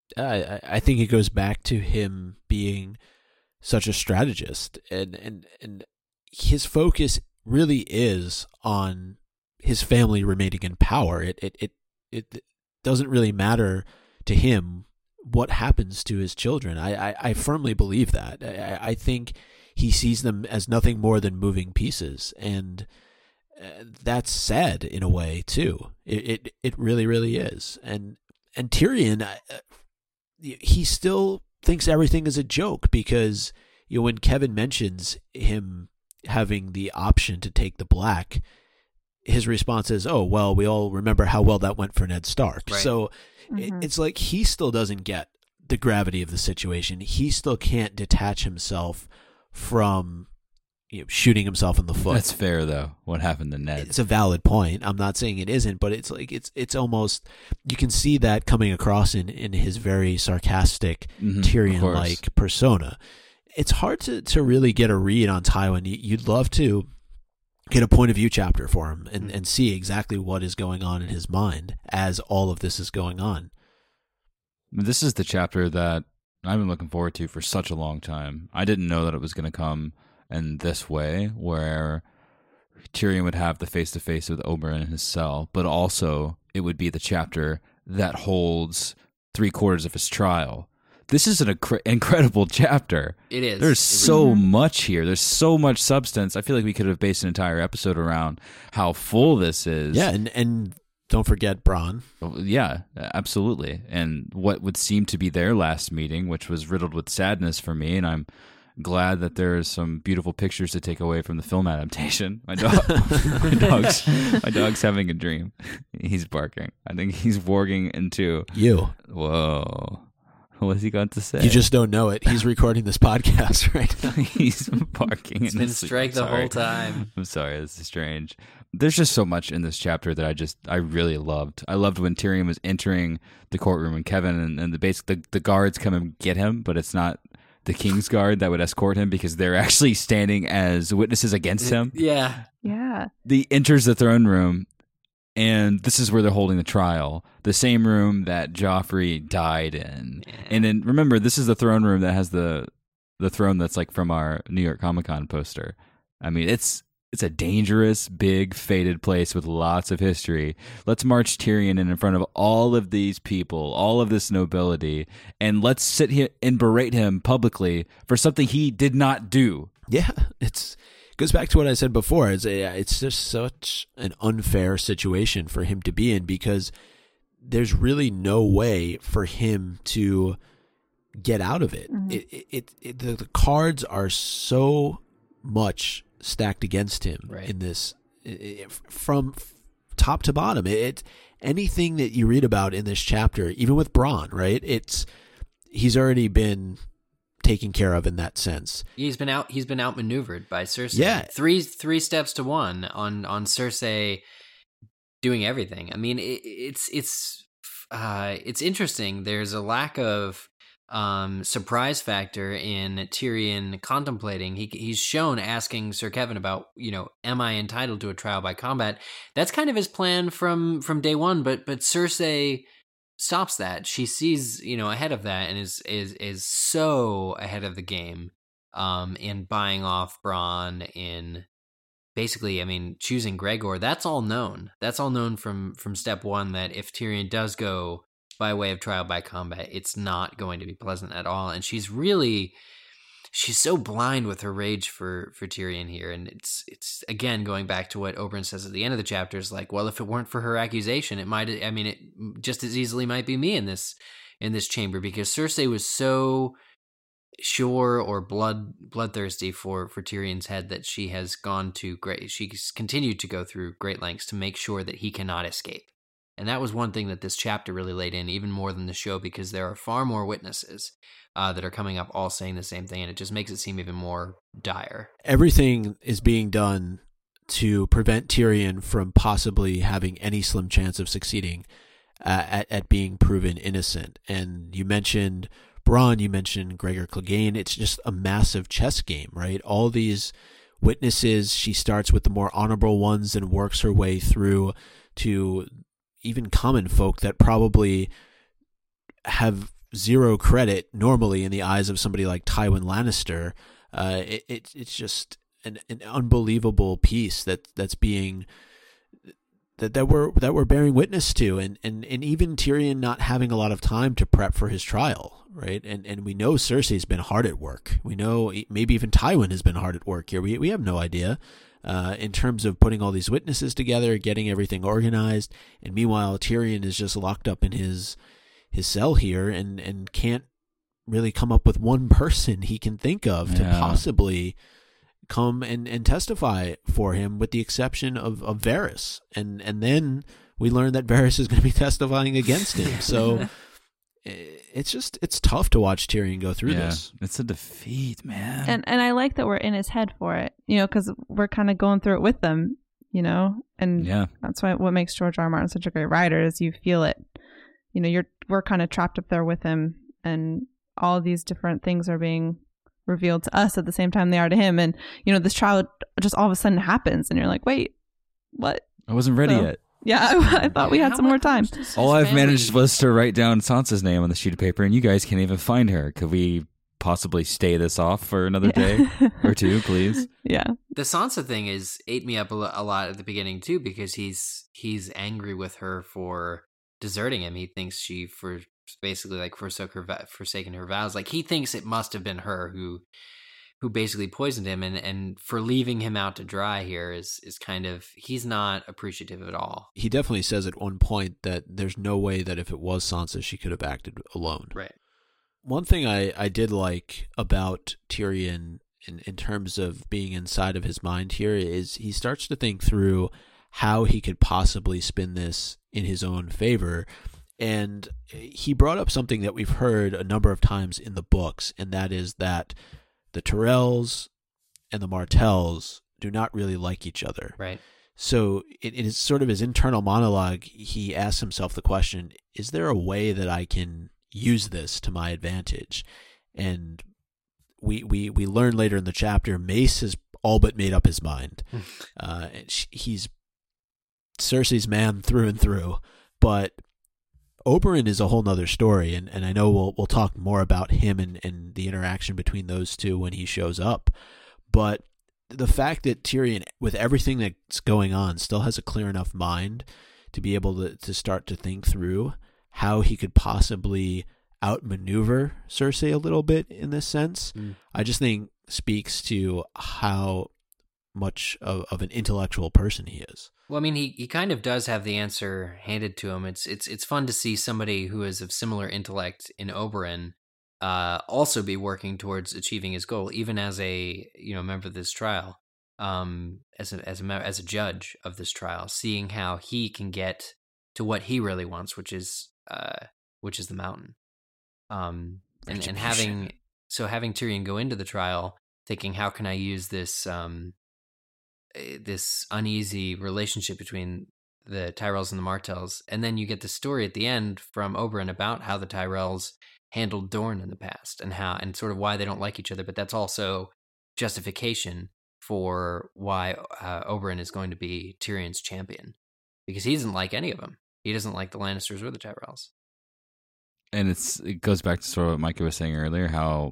I think it goes back to him being such a strategist, and his focus really is on his family remaining in power. It doesn't really matter to him what happens to his children. I firmly believe that. I think he sees them as nothing more than moving pieces, and that's sad in a way too. It really, really is. And Tyrion, he still thinks everything is a joke because when Kevan mentions him having the option to take the black, his response is, "Oh well, we all remember how well that went for Ned Stark." Right. So it's like he still doesn't get the gravity of the situation. He still can't detach himself from shooting himself in the foot. That's fair, though. What happened to Ned? It's a valid point. I'm not saying it isn't, but it's like it's almost, you can see that coming across in his very sarcastic Tyrion-like persona. It's hard to really get a read on Tywin. You'd love to get a point of view chapter for him and see exactly what is going on in his mind as all of this is going on. This is the chapter that I've been looking forward to for such a long time. I didn't know that it was going to come in this way, where Tyrion would have the face-to-face with Oberyn in his cell, but also it would be the chapter that holds 3/4 of his trial. This is an incredible chapter. It is. There's so much here. There's so much substance. I feel like we could have based an entire episode around how full this is. Yeah, and don't forget Bronn. Yeah, absolutely. And what would seem to be their last meeting, which was riddled with sadness for me, and I'm glad that there's some beautiful pictures to take away from the film adaptation. My dog's having a dream. He's barking. I think he's warging into you. Whoa. What has he got to say? You just don't know it. He's recording this podcast right now. He's barking. It's been strike the whole time. I'm sorry, this is strange. There's just so much in this chapter that I really loved. I loved when Tyrion was entering the courtroom and Kevin and the guards come and get him, but it's not the King's Guard that would escort him because they're actually standing as witnesses against him. Yeah. Yeah. He enters the throne room, and this is where they're holding the trial. The same room that Joffrey died in. Yeah. And then remember, this is the throne room that has the throne that's like from our New York Comic-Con poster. I mean, it's a dangerous, big, faded place with lots of history. Let's march Tyrion in front of all of these people, all of this nobility, and let's sit here and berate him publicly for something he did not do. Yeah, it goes back to what I said before. It's just such an unfair situation for him to be in because there's really no way for him to get out of it. Mm-hmm. The cards are so much stacked against him in this, from top to bottom. Anything that you read about in this chapter, even with Bronn, right? He's already been taken care of in that sense. He's been outmaneuvered by Cersei. Yeah. Three steps to one on Cersei doing everything. I mean, it's interesting. There's a lack of surprise factor in Tyrion contemplating. He's shown asking Sir Kevin about, am I entitled to a trial by combat? That's kind of his plan from day one, but Cersei stops that. She sees, ahead of that and is so ahead of the game in buying off Bronn, in basically, choosing Gregor. That's all known. That's all known from step one, that if Tyrion does go by way of trial by combat, it's not going to be pleasant at all. And she's so blind with her rage for Tyrion here. And it's again, going back to what Oberyn says at the end of the chapter, is like, well, if it weren't for her accusation, it just as easily might be me in this chamber, because Cersei was so sure or bloodthirsty for Tyrion's head that she's continued to go through great lengths to make sure that he cannot escape. And that was one thing that this chapter really laid in, even more than the show, because there are far more witnesses that are coming up all saying the same thing, and it just makes it seem even more dire. Everything is being done to prevent Tyrion from possibly having any slim chance of succeeding at being proven innocent. And you mentioned Bronn, you mentioned Gregor Clegane. It's just a massive chess game, right? All these witnesses, she starts with the more honorable ones and works her way through to even common folk that probably have zero credit normally in the eyes of somebody like Tywin Lannister. It's just an unbelievable piece that's being that we're bearing witness to, and even Tyrion not having a lot of time to prep for his trial, right? And we know Cersei's been hard at work. We know maybe even Tywin has been hard at work here. We have no idea. In terms of putting all these witnesses together, getting everything organized, and meanwhile Tyrion is just locked up in his cell here and can't really come up with one person he can think of to possibly come and testify for him, with the exception of Varys. And then we learn that Varys is going to be testifying against him. So it's tough to watch Tyrion go through this. It's a defeat, man. And I like that we're in his head for it, because we're kind of going through it with them, and that's what makes George R. R. Martin such a great writer, is you feel it. We're kind of trapped up there with him, and all these different things are being revealed to us at the same time they are to him. And, this trial just all of a sudden happens, and you're like, wait, what? I wasn't ready yet. Yeah, I thought we had some more time. All I've managed was to write down Sansa's name on the sheet of paper, and you guys can't even find her. Could we possibly stay this off for another day or two, please? Yeah. The Sansa thing ate me up a lot at the beginning too, because he's angry with her for deserting him. He thinks she basically forsaken her vows. Like, he thinks it must have been her who basically poisoned him, and for leaving him out to dry here is kind of, he's not appreciative at all. He definitely says at one point that there's no way that if it was Sansa, she could have acted alone. Right. One thing I did like about Tyrion in terms of being inside of his mind here is he starts to think through how he could possibly spin this in his own favor. And he brought up something that we've heard a number of times in the books, and that is that the Tyrells and the Martells do not really like each other. Right. So it is sort of his internal monologue. He asks himself the question, is there a way that I can use this to my advantage? And we learn later in the chapter, Mace has all but made up his mind. He's Cersei's man through and through, but Oberyn is a whole nother story, and I know we'll talk more about him and the interaction between those two when he shows up. But the fact that Tyrion, with everything that's going on, still has a clear enough mind to be able to start to think through how he could possibly outmaneuver Cersei a little bit in this sense, I just think speaks to how much of an intellectual person he is. Well, I mean, he kind of does have the answer handed to him. It's fun to see somebody who is of similar intellect in Oberyn also be working towards achieving his goal, even as a member of this trial, as a judge of this trial, seeing how he can get to what he really wants, which is the mountain, and having Tyrion go into the trial thinking, how can I use this this uneasy relationship between the Tyrells and the Martells, and then you get the story at the end from Oberyn about how the Tyrells handled Dorne in the past and sort of why they don't like each other, but that's also justification for why Oberyn is going to be Tyrion's champion, because he doesn't like any of them. He doesn't like the Lannisters or the Tyrells. And it goes back to sort of what Micah was saying earlier, how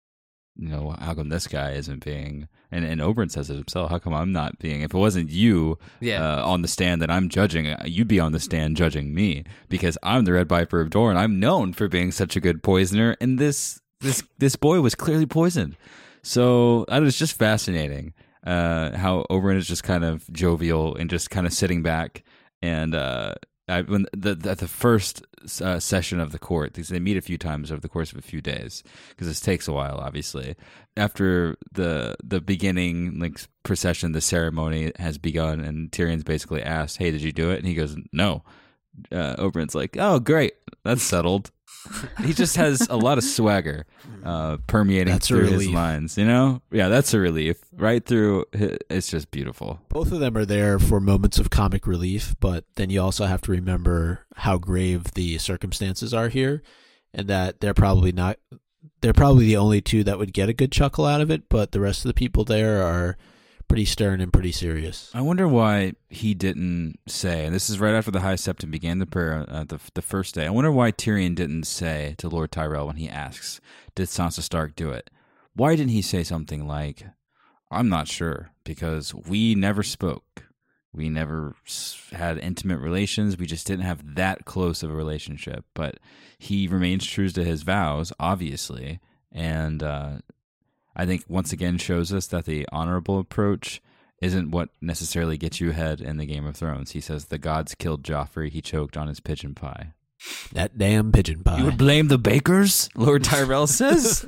come this guy isn't being, and Oberyn says it himself, how come I'm not being, if it wasn't you on the stand that I'm judging, you'd be on the stand judging me, because I'm the Red Viper of Dorne. I'm known for being such a good poisoner, and this boy was clearly poisoned. So it's just fascinating how Oberyn is just kind of jovial and just kind of sitting back. And when the first session of the court, they meet a few times over the course of a few days, because this takes a while, obviously. After the beginning procession, the ceremony has begun, and Tyrion's basically asked, "Hey, did you do it?" And he goes, "No." Oberyn's like, "Oh, great, that's settled." He just has a lot of swagger permeating through his lines, Yeah, that's a relief. Right through, it's just beautiful. Both of them are there for moments of comic relief, but then you also have to remember how grave the circumstances are here, and that they're probably the only two that would get a good chuckle out of it, but the rest of the people there are pretty stern and pretty serious. I wonder why he didn't say, and this is right after the High Septon began the prayer the first day, I wonder why Tyrion didn't say to Lord Tyrell when he asks, did Sansa Stark do it? Why didn't he say something like, I'm not sure, because we never spoke. We never had intimate relations. We just didn't have that close of a relationship. But he remains true to his vows, obviously, and I think once again shows us that the honorable approach isn't what necessarily gets you ahead in the Game of Thrones. He says the gods killed Joffrey. He choked on his pigeon pie. That damn pigeon pie. You would blame the bakers? Lord Tyrell says.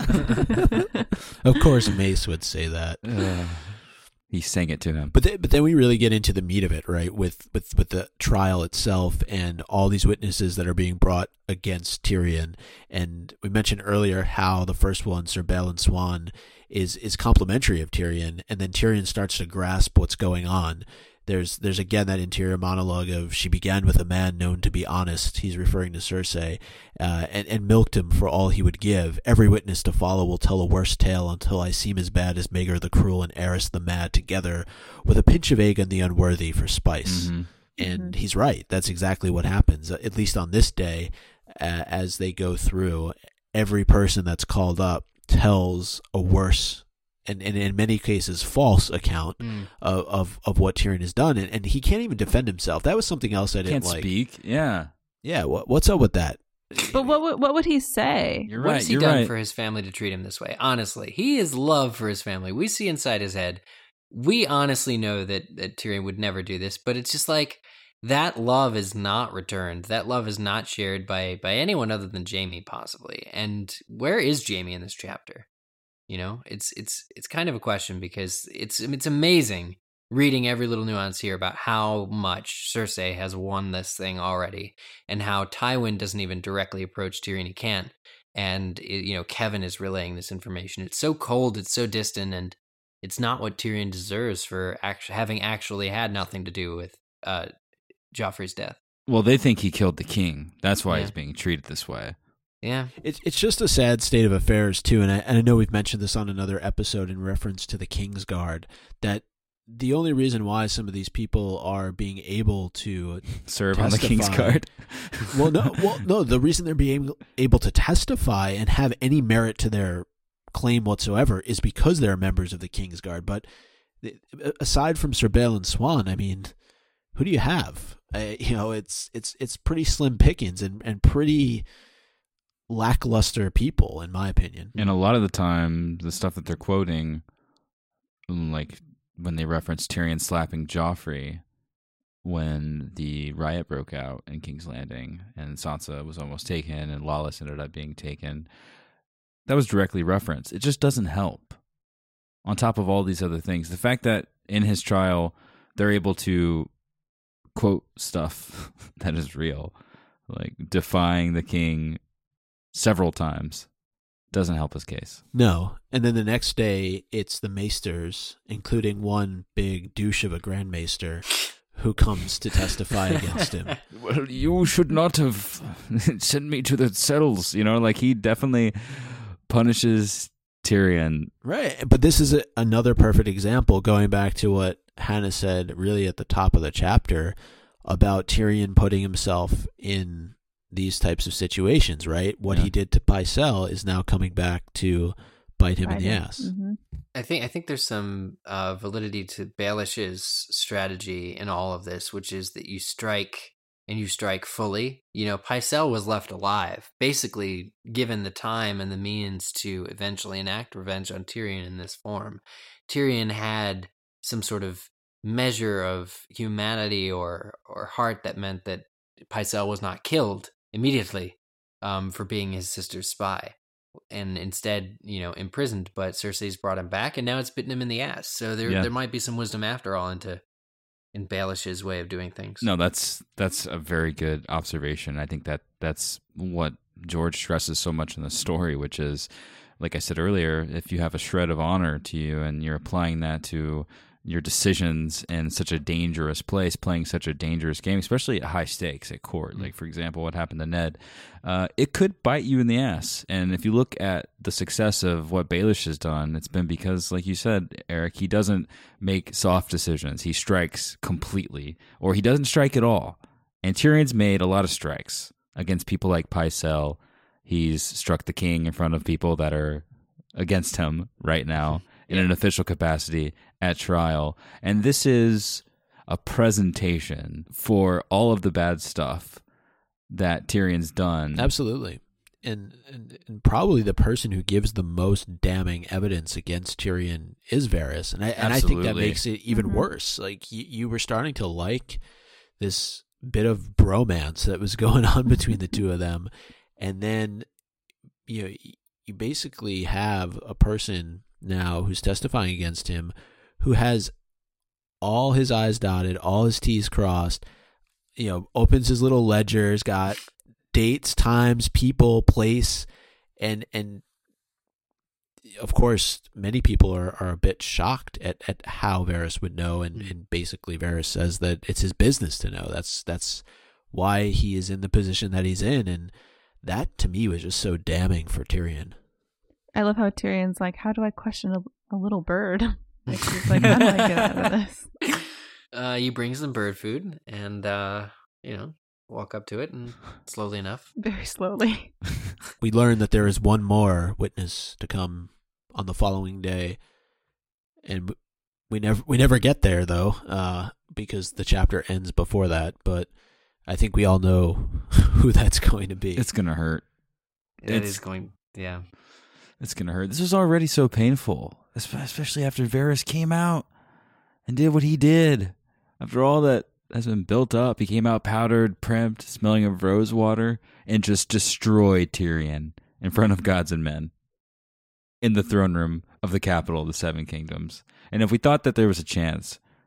Of course Mace would say that. He sang it to him. But then we really get into the meat of it, right? With the trial itself and all these witnesses that are being brought against Tyrion. And we mentioned earlier how the first one, Sir Balon Swan, is complimentary of Tyrion, and then Tyrion starts to grasp what's going on. There's again that interior monologue of, she began with a man known to be honest. He's referring to Cersei, and milked him for all he would give. Every witness to follow will tell a worse tale until I seem as bad as Maegor the cruel and Aerys the mad together, with a pinch of Aegon the unworthy for spice. Mm-hmm. And he's right. That's exactly what happens, at least on this day, as they go through. Every person that's called up tells a worse and in many cases false account of what Tyrion has done, and he can't even defend himself. That was something else I didn't like. Can't speak. Yeah. What's up with that? But what would he say? You're right. What has he done for his family to treat him this way? Honestly, he is love for his family. We see inside his head. We honestly know that Tyrion would never do this, but it's just like that love is not returned. That love is not shared by anyone other than Jaime, possibly. And where is Jaime in this chapter? It's kind of a question, because it's amazing reading every little nuance here about how much Cersei has won this thing already, and how Tywin doesn't even directly approach Tyrion. He can't. And, Kevin is relaying this information. It's so cold, it's so distant, and it's not what Tyrion deserves for having actually had nothing to do with Joffrey's death. Well, they think he killed the king. That's why he's being treated this way. Yeah. It's just a sad state of affairs, too, and I know we've mentioned this on another episode in reference to the Kingsguard, that the only reason why some of these people are being able to serve testify, on the Kingsguard. no. The reason they're being able to testify and have any merit to their claim whatsoever is because they're members of the Kingsguard. But aside from Sir Balon Swan, I mean, who do you have? It's pretty slim pickings and pretty lackluster people, in my opinion. And a lot of the time, the stuff that they're quoting, like when they reference Tyrion slapping Joffrey when the riot broke out in King's Landing and Sansa was almost taken and Lawless ended up being taken, that was directly referenced. It just doesn't help. On top of all these other things, the fact that in his trial they're able to quote stuff that is real, like defying the king several times, doesn't help his case. No. And then the next day, it's the maesters, including one big douche of a Grand Maester, who comes to testify against him. Well, you should not have sent me to the cells. He definitely punishes Tyrion. Right. But this is another perfect example, going back to what Hannah said really at the top of the chapter about Tyrion putting himself in these types of situations, right? What he did to Pycelle is now coming back to bite him in the ass. Mm-hmm. I think there's some validity to Baelish's strategy in all of this, which is that you strike and you strike fully. Pycelle was left alive, basically given the time and the means to eventually enact revenge on Tyrion in this form. Tyrion had some sort of measure of humanity or heart that meant that Pycelle was not killed immediately for being his sister's spy, and instead, imprisoned. But Cersei's brought him back, and now it's bitten him in the ass. So there might be some wisdom after all in Baelish's way of doing things. No, that's a very good observation. I think that's what George stresses so much in the story, which is, like I said earlier, if you have a shred of honor to you and you're applying that to your decisions in such a dangerous place, playing such a dangerous game, especially at high stakes at court. Like, for example, what happened to Ned, it could bite you in the ass. And if you look at the success of what Baelish has done, it's been because, like you said, Eric, he doesn't make soft decisions. He strikes completely, or he doesn't strike at all. And Tyrion's made a lot of strikes against people like Pycelle. He's struck the king in front of people that are against him right now in an official capacity at trial. And this is a presentation for all of the bad stuff that Tyrion's done. Absolutely. And probably the person who gives the most damning evidence against Tyrion is Varys. And I think that makes it even worse. Like, you were starting to like this bit of bromance that was going on between the two of them. And then, you basically have a person now who's testifying against him who has all his I's dotted, all his T's crossed, opens his little ledgers, got dates, times, people, place, and of course many people are a bit shocked at how Varys would know, and basically Varys says that it's his business to know. That's why he is in the position that he's in, and that to me was just so damning for Tyrion. I love how Tyrion's like, how do I question a little bird? Like, he's like, how do I get out of this? You bring some bird food and, walk up to it and slowly enough. Very slowly. We learn that there is one more witness to come on the following day. And we never get there, though, because the chapter ends before that. But I think we all know who that's going to be. It's going to hurt. It's going to hurt. This was already so painful, especially after Varys came out and did what he did. After all that has been built up, he came out powdered, primped, smelling of rose water, and just destroyed Tyrion in front of gods and men in the throne room of the capital of the Seven Kingdoms. And if we thought that there was a chance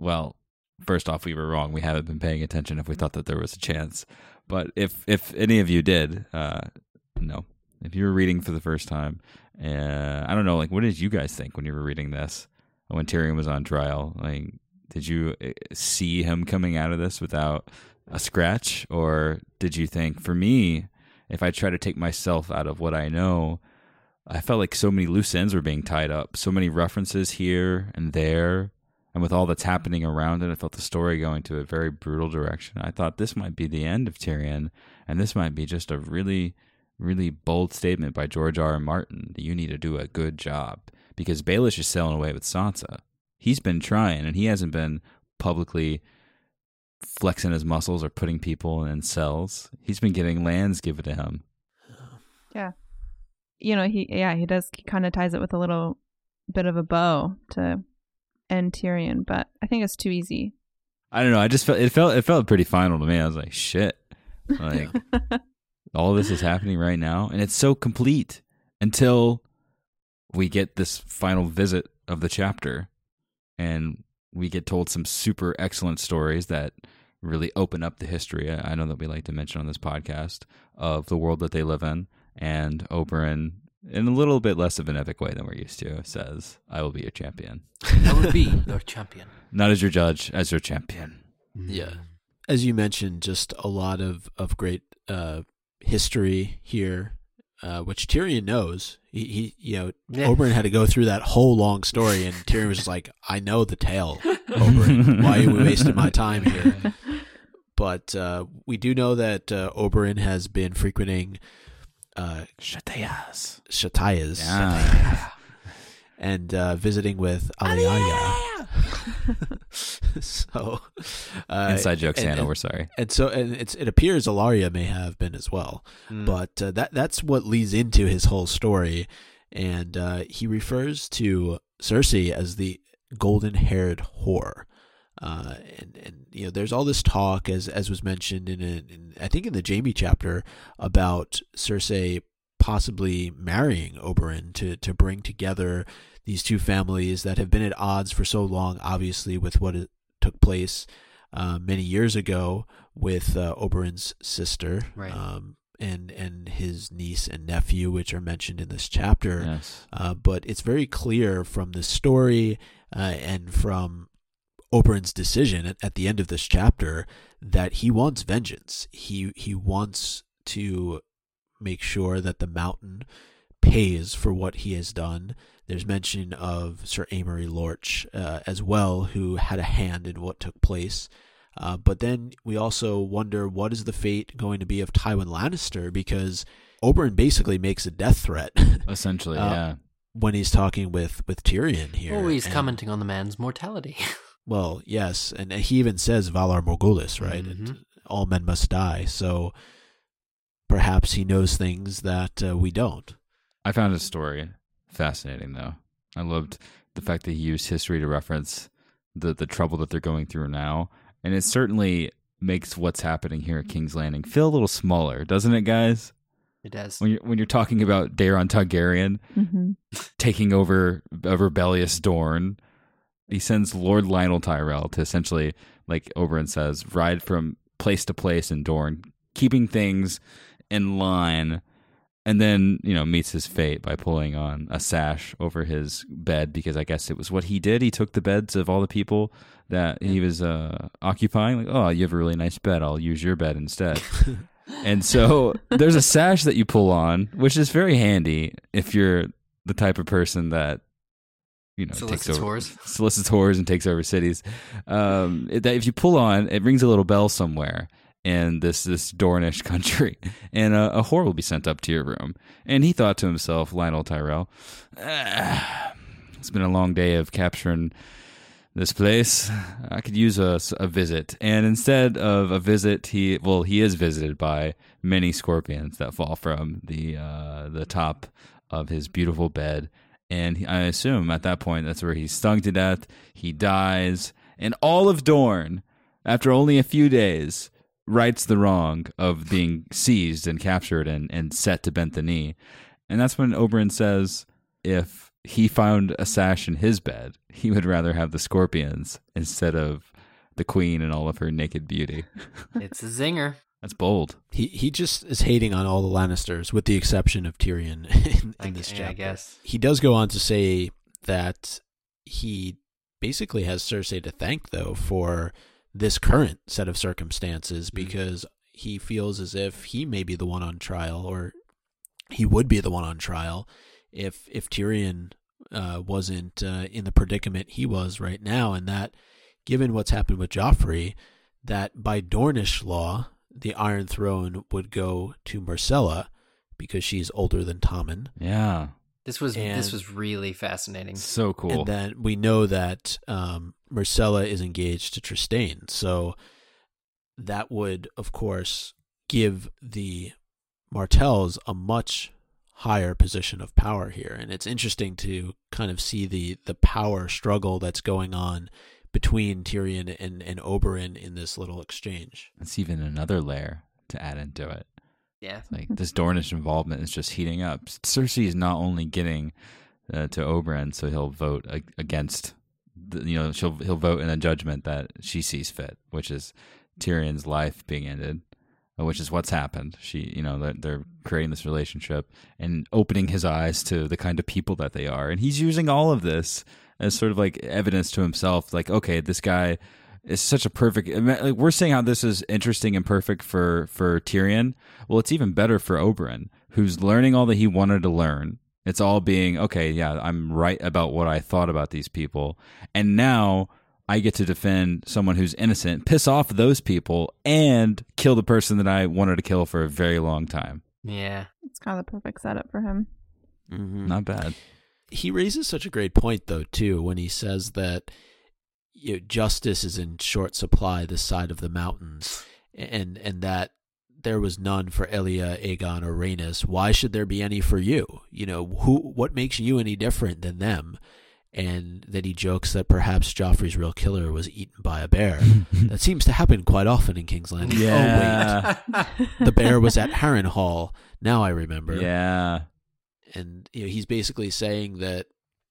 well, first off, we were wrong. We haven't been paying attention if we thought that there was a chance. But if any of you did, no. If you were reading for the first time, I don't know, like, what did you guys think when you were reading this? When Tyrion was on trial, like, did you see him coming out of this without a scratch? Or did you think, for me, if I try to take myself out of what I know, I felt like so many loose ends were being tied up, so many references here and there. And with all that's happening around it, I felt the story going to a very brutal direction. I thought this might be the end of Tyrion, and this might be just a really, really bold statement by George R. R. Martin that you need to do a good job. Because Baelish is sailing away with Sansa. He's been trying, and he hasn't been publicly flexing his muscles or putting people in cells. He's been getting lands given to him. Yeah. He does. He kind of ties it with a little bit of a bow to end Tyrion, but I think it's too easy. I don't know. I just felt it felt pretty final to me. I was like, shit, like all this is happening right now, and it's so complete until we get this final visit of the chapter, and we get told some super excellent stories that really open up the history. I know that we like to mention on this podcast of the world that they live in, and Oberyn, in a little bit less of an epic way than we're used to, says, "I will be your champion." I will be your champion. Not as your judge, as your champion. Yeah. As you mentioned, just a lot of great history here, which Tyrion knows. Oberyn had to go through that whole long story, and Tyrion was just like, I know the tale, Oberyn. Why are you wasting my time here? But we do know that Oberyn has been frequenting Shataya's. Yeah. And visiting with Alyaya. So inside joke, Santa. We're sorry. And so, it appears Alaria may have been as well, but that's what leads into his whole story, and he refers to Cersei as the golden-haired whore. And there's all this talk, as was mentioned in I think in the Jaime chapter, about Cersei possibly marrying Oberyn to bring together these two families that have been at odds for so long, obviously, with what took place many years ago with Oberyn's sister, right. And his niece and nephew, which are mentioned in this chapter. Yes. But it's very clear from the story and from Oberyn's decision at the end of this chapter that he wants vengeance. He wants to make sure that the Mountain pays for what he has done. There's mention of Sir Amory Lorch as well, who had a hand in what took place. But then we also wonder, what is the fate going to be of Tywin Lannister? Because Oberyn basically makes a death threat. Essentially, yeah. When he's talking with Tyrion here. Always commenting on the man's mortality. Well, yes, and he even says Valar Morghulis, right? Mm-hmm. And all men must die. So perhaps he knows things that we don't. I found his story fascinating, though. I loved the fact that he used history to reference the trouble that they're going through now, and it certainly makes what's happening here at King's Landing feel a little smaller, doesn't it, guys? It does. When you're talking about Daeron Targaryen taking over a rebellious Dorne, he sends Lord Lionel Tyrell to essentially, like Oberyn says, ride from place to place in Dorne, keeping things in line, and then, meets his fate by pulling on a sash over his bed, because I guess it was what he did. He took the beds of all the people that he was occupying. Like, oh, you have a really nice bed. I'll use your bed instead. And so there's a sash that you pull on, which is very handy if you're the type of person that, solicits whores and takes over cities. That if you pull on, it rings a little bell somewhere in this Dornish country, and a whore will be sent up to your room. And he thought to himself, Lionel Tyrell, it's been a long day of capturing this place. I could use a visit. And instead of a visit, he is visited by many scorpions that fall from the top of his beautiful bed. And I assume at that point, that's where he's stung to death. He dies. And all of Dorne, after only a few days, rights the wrong of being seized and captured and set to bend the knee. And that's when Oberyn says, if he found a sash in his bed, he would rather have the scorpions instead of the queen and all of her naked beauty. It's a zinger. That's bold. He just is hating on all the Lannisters, with the exception of Tyrion in this chapter. I guess. He does go on to say that he basically has Cersei to thank, though, for this current set of circumstances, because he feels as if he may be the one on trial, or he would be the one on trial if Tyrion wasn't in the predicament he was right now, and that given what's happened with Joffrey, that by Dornish law, the Iron Throne would go to Myrcella because she's older than Tommen. Yeah. This was really fascinating. So cool. And then we know that Myrcella is engaged to Trystane. So that would, of course, give the Martells a much higher position of power here. And it's interesting to kind of see the power struggle that's going on between Tyrion and Oberyn in this little exchange. It's even another layer to add into it. Yeah. Like, this Dornish involvement is just heating up. Cersei is not only getting to Oberyn, so he'll vote against, he'll vote in a judgment that she sees fit, which is Tyrion's life being ended, which is what's happened. They're creating this relationship and opening his eyes to the kind of people that they are. And he's using all of this as sort of like evidence to himself, like, okay, this guy is such a perfect, like, we're saying how this is interesting and perfect for Tyrion. Well, it's even better for Oberyn, who's learning all that he wanted to learn. It's all being, okay, yeah, I'm right about what I thought about these people. And now I get to defend someone who's innocent, piss off those people, and kill the person that I wanted to kill for a very long time. Yeah. It's kind of the perfect setup for him. Mm-hmm. Not bad. He raises such a great point, though, too, when he says that justice is in short supply this side of the mountains, and that there was none for Elia, Aegon, or Rhaenys. Why should there be any for you? What makes you any different than them? And that he jokes that perhaps Joffrey's real killer was eaten by a bear. That seems to happen quite often in King's Landing. Yeah. Oh, wait. The bear was at Harrenhal. Now I remember. Yeah. And he's basically saying that,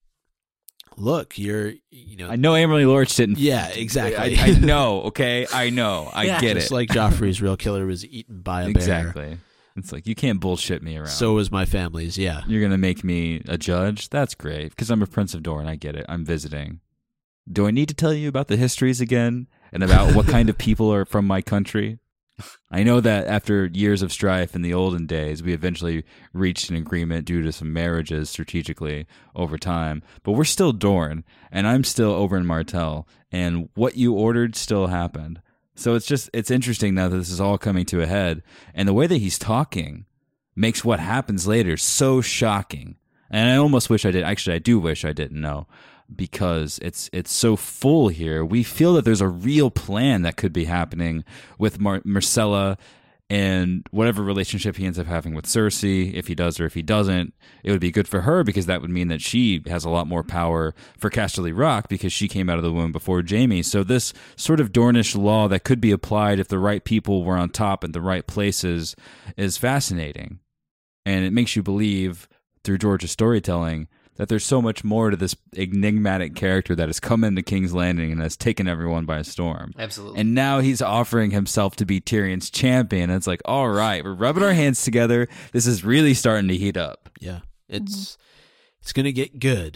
look, I know Amory Lorch didn't. Yeah, exactly. I know, okay? I know. I get Just it. like Joffrey's real killer was eaten by a bear. Exactly. It's like, you can't bullshit me around. So was my family's, yeah. You're going to make me a judge? That's great, because I'm a Prince of Dorne. I get it. I'm visiting. Do I need to tell you about the histories again and about what kind of people are from my country? I know that after years of strife in the olden days, we eventually reached an agreement due to some marriages strategically over time, but we're still Dorne, and I'm still Oberyn Martell, and what you ordered still happened. So it's interesting now that this is all coming to a head, and the way that he's talking makes what happens later so shocking. And I almost wish I did. Actually, I do wish I didn't know, because it's so full here. We feel that there's a real plan that could be happening with Myrcella and whatever relationship he ends up having with Cersei, if he does or if he doesn't. It would be good for her, because that would mean that she has a lot more power for Casterly Rock, because she came out of the womb before Jaime. So this sort of Dornish law that could be applied if the right people were on top in the right places is fascinating. And it makes you believe, through George's storytelling, that there's so much more to this enigmatic character that has come into King's Landing and has taken everyone by storm. Absolutely. And now he's offering himself to be Tyrion's champion. And it's like, all right, we're rubbing our hands together. This is really starting to heat up. Yeah. It's going to get good.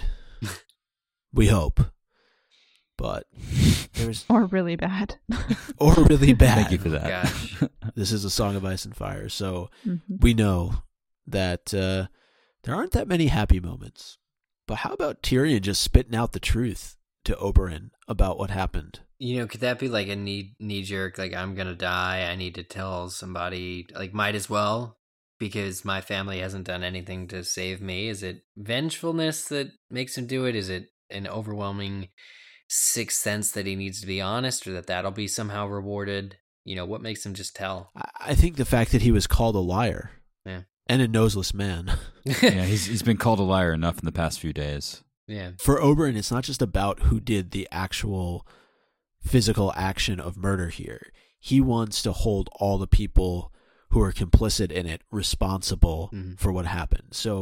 We hope. But there's Or really bad. or really bad. Thank you for that. Gosh. This is a Song of Ice and Fire, so Mhm. we know that there aren't that many happy moments. But how about Tyrion just spitting out the truth to Oberyn about what happened? Could that be like a knee jerk, like, I'm gonna die, I need to tell somebody, like, might as well, because my family hasn't done anything to save me? Is it vengefulness that makes him do it? Is it an overwhelming sixth sense that he needs to be honest, or that'll be somehow rewarded? What makes him just tell? I think the fact that he was called a liar. Yeah. And a noseless man. Yeah, he's been called a liar enough in the past few days. Yeah. For Oberyn, it's not just about who did the actual physical action of murder here. He wants to hold all the people who are complicit in it responsible for what happened. So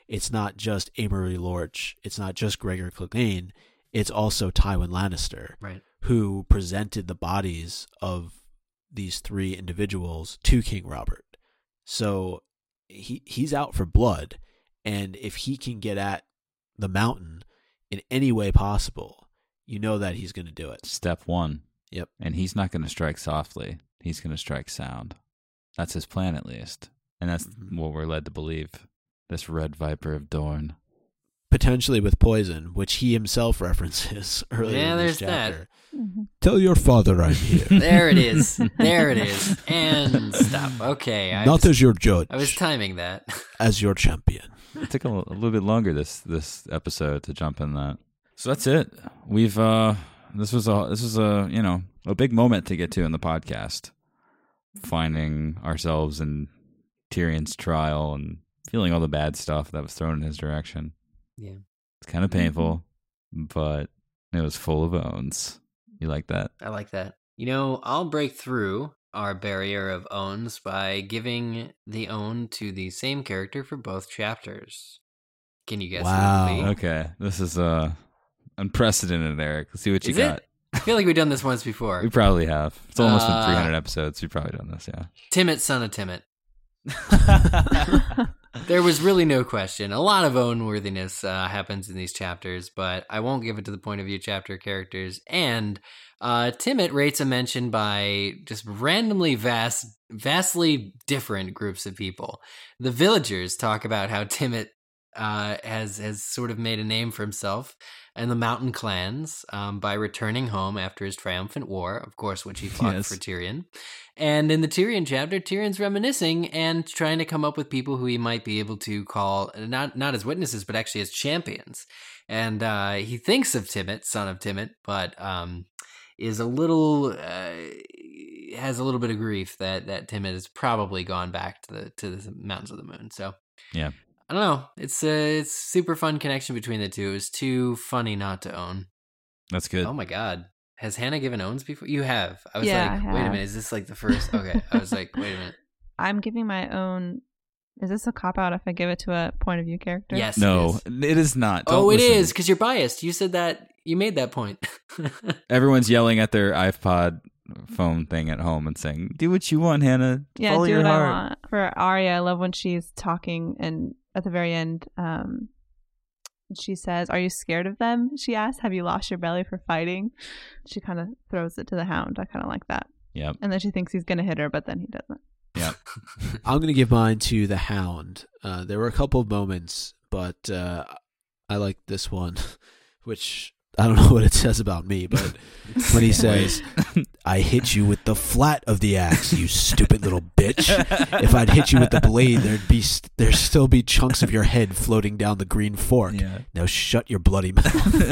it's not just Amory Lorch, it's not just Gregor Clegane, it's also Tywin Lannister, Right. who presented the bodies of these 3 individuals to King Robert. So he's out for blood, and if he can get at the Mountain in any way possible, you know that he's going to do it. Step 1. Yep. And he's not going to strike softly. He's going to strike sound. That's his plan, at least. And that's what we're led to believe. This Red Viper of Dorne. Potentially with poison, which he himself references earlier in this there's that. chapter. Tell your father I'm here. There it is. There it is. And stop. Okay. Not as your judge. I was timing that. As your champion. It took a little bit longer this episode to jump in that. So that's it. We've this was a big moment to get to in the podcast. Finding ourselves in Tyrion's trial and feeling all the bad stuff that was thrown in his direction. Yeah. It's kind of painful, but it was full of owns. You like that? I like that. I'll break through our barrier of owns by giving the own to the same character for both chapters. Can you guess Wow. who it will be? Okay. This is unprecedented, Eric. Let's see what you Is got. it? I feel like we've done this once before. We probably have. It's almost been 300 episodes. We've probably done this, yeah. Timett, son of Timett. There was really no question. A lot of own-worthiness happens in these chapters, but I won't give it to the point of view chapter characters. And Timett rates a mention by just randomly vastly different groups of people. The villagers talk about how Timett has sort of made a name for himself and the mountain clans by returning home after his triumphant war, of course, which he fought for Tyrion. And in the Tyrion chapter, Tyrion's reminiscing and trying to come up with people who he might be able to call not as witnesses, but actually as champions. And he thinks of Timett, son of Timett, but is a little has a little bit of grief that Timett has probably gone back to the Mountains of the Moon. So Yeah. I don't know. It's super fun connection between the two. It was too funny not to own. That's good. Oh my god. Has Hannah given owns before? You have. I was Yeah, like, I wait a have. minute, is this like the first? Okay. I was like, wait a minute. I'm giving my own. Is this a cop out if I give it to a point of view character? Yes. No, It is. it is not. Oh, Don't it listen. is because you're biased. You said that. You made that point. Everyone's yelling at their iPod phone thing at home and saying, "Do what you want, Hannah. Yeah, Follow do your what heart." I want. For Arya, I love when she's talking and at the very end, she says, "Are you scared of them?" She asks, "Have you lost your belly for fighting?" She kind of throws it to the Hound. I kind of like that. Yep. And then she thinks he's going to hit her, but then he doesn't. Yep. I'm going to give mine to the Hound. There were a couple of moments, but I like this one, which I don't know what it says about me, but when he says, "I hit you with the flat of the axe, you stupid little bitch. If I'd hit you with the blade, there'd still be chunks of your head floating down the green fork. Yeah. Now shut your bloody mouth."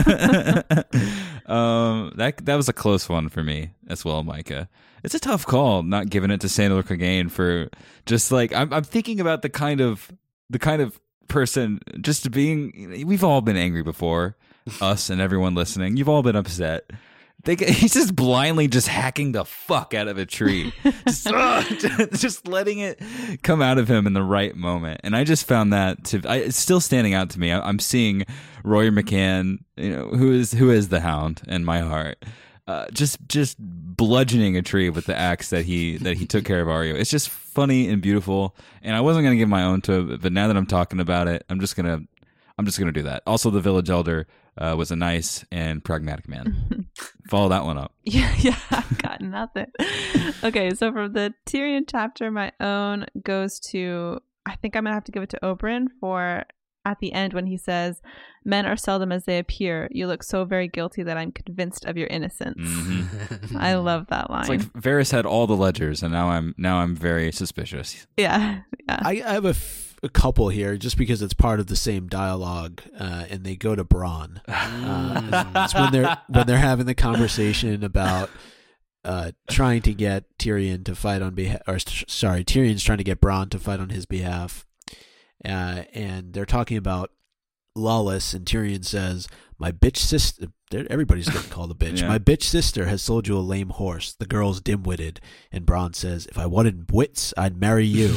That was a close one for me as well, Micah. It's a tough call not giving it to Sandor Clegane for just like I'm thinking about the kind of person just being. We've all been angry before, us and everyone listening. You've all been upset. He's just blindly just hacking the fuck out of a tree, just letting it come out of him in the right moment. And I just found that it's still standing out to me. I'm seeing Roy McCann, who is the Hound in my heart, just bludgeoning a tree with the axe that he took care of Arya. It's just funny and beautiful. And I wasn't gonna give my own to it, but now that I'm talking about it, I'm just gonna do that. Also, the village elder was a nice and pragmatic man. Follow that one up. Yeah, I've got nothing. Okay, so from the Tyrion chapter, my own goes to, I think I'm going to have to give it to Oberyn for at the end when he says, "Men are seldom as they appear. You look so very guilty that I'm convinced of your innocence." Mm-hmm. I love that line. It's like Varys had all the ledgers, and now I'm very suspicious. Yeah. I have a couple here just because it's part of the same dialogue, and they go to Bronn. It's when they're having the conversation about trying to get Tyrion to fight on behalf, Tyrion's trying to get Bronn to fight on his behalf, and they're talking about Lawless, and Tyrion says, My bitch sister, everybody's getting called a bitch. Yeah. My bitch sister has sold you a lame horse. The girl's dim-witted. And Bronn says, if I wanted wits, I'd marry you.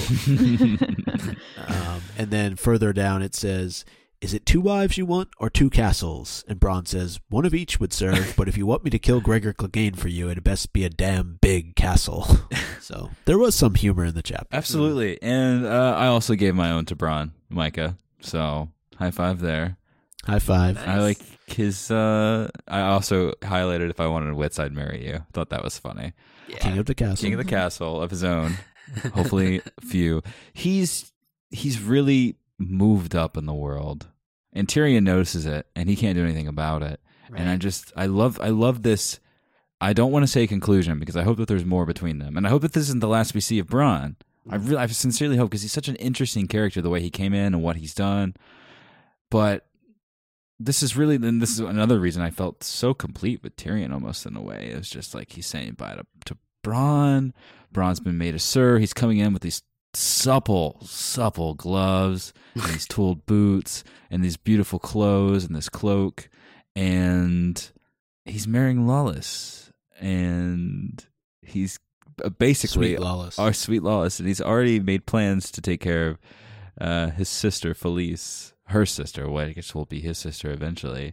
And then further down it says, is it 2 wives you want or 2 castles? And Bronn says, one of each would serve, but if you want me to kill Gregor Clegane for you, it'd best be a damn big castle. So there was some humor in the chapter. Absolutely. And I also gave my own to Bronn, Micah. So high five there. High five. Nice. I like his. I also highlighted if I wanted wits, I'd marry you. Thought that was funny. Yeah. King of the castle. King of the castle of his own. Hopefully few. He's really moved up in the world, and Tyrion notices it, and he can't do anything about it. Right. And I love this. I don't want to say conclusion because I hope that there's more between them, and I hope that this isn't the last we see of Bronn. I sincerely hope, because he's such an interesting character, the way he came in and what he's done. But this is another reason I felt so complete with Tyrion, almost in a way. It was just like he's saying bye to Bronn. Bronn's been made a sir. He's coming in with these supple gloves and these tooled boots and these beautiful clothes and this cloak, and he's marrying Lollys, and he's basically Sweet Lollys. our sweet Lollys, and he's already made plans to take care of his sister Felice, her sister, what I guess will be his sister eventually,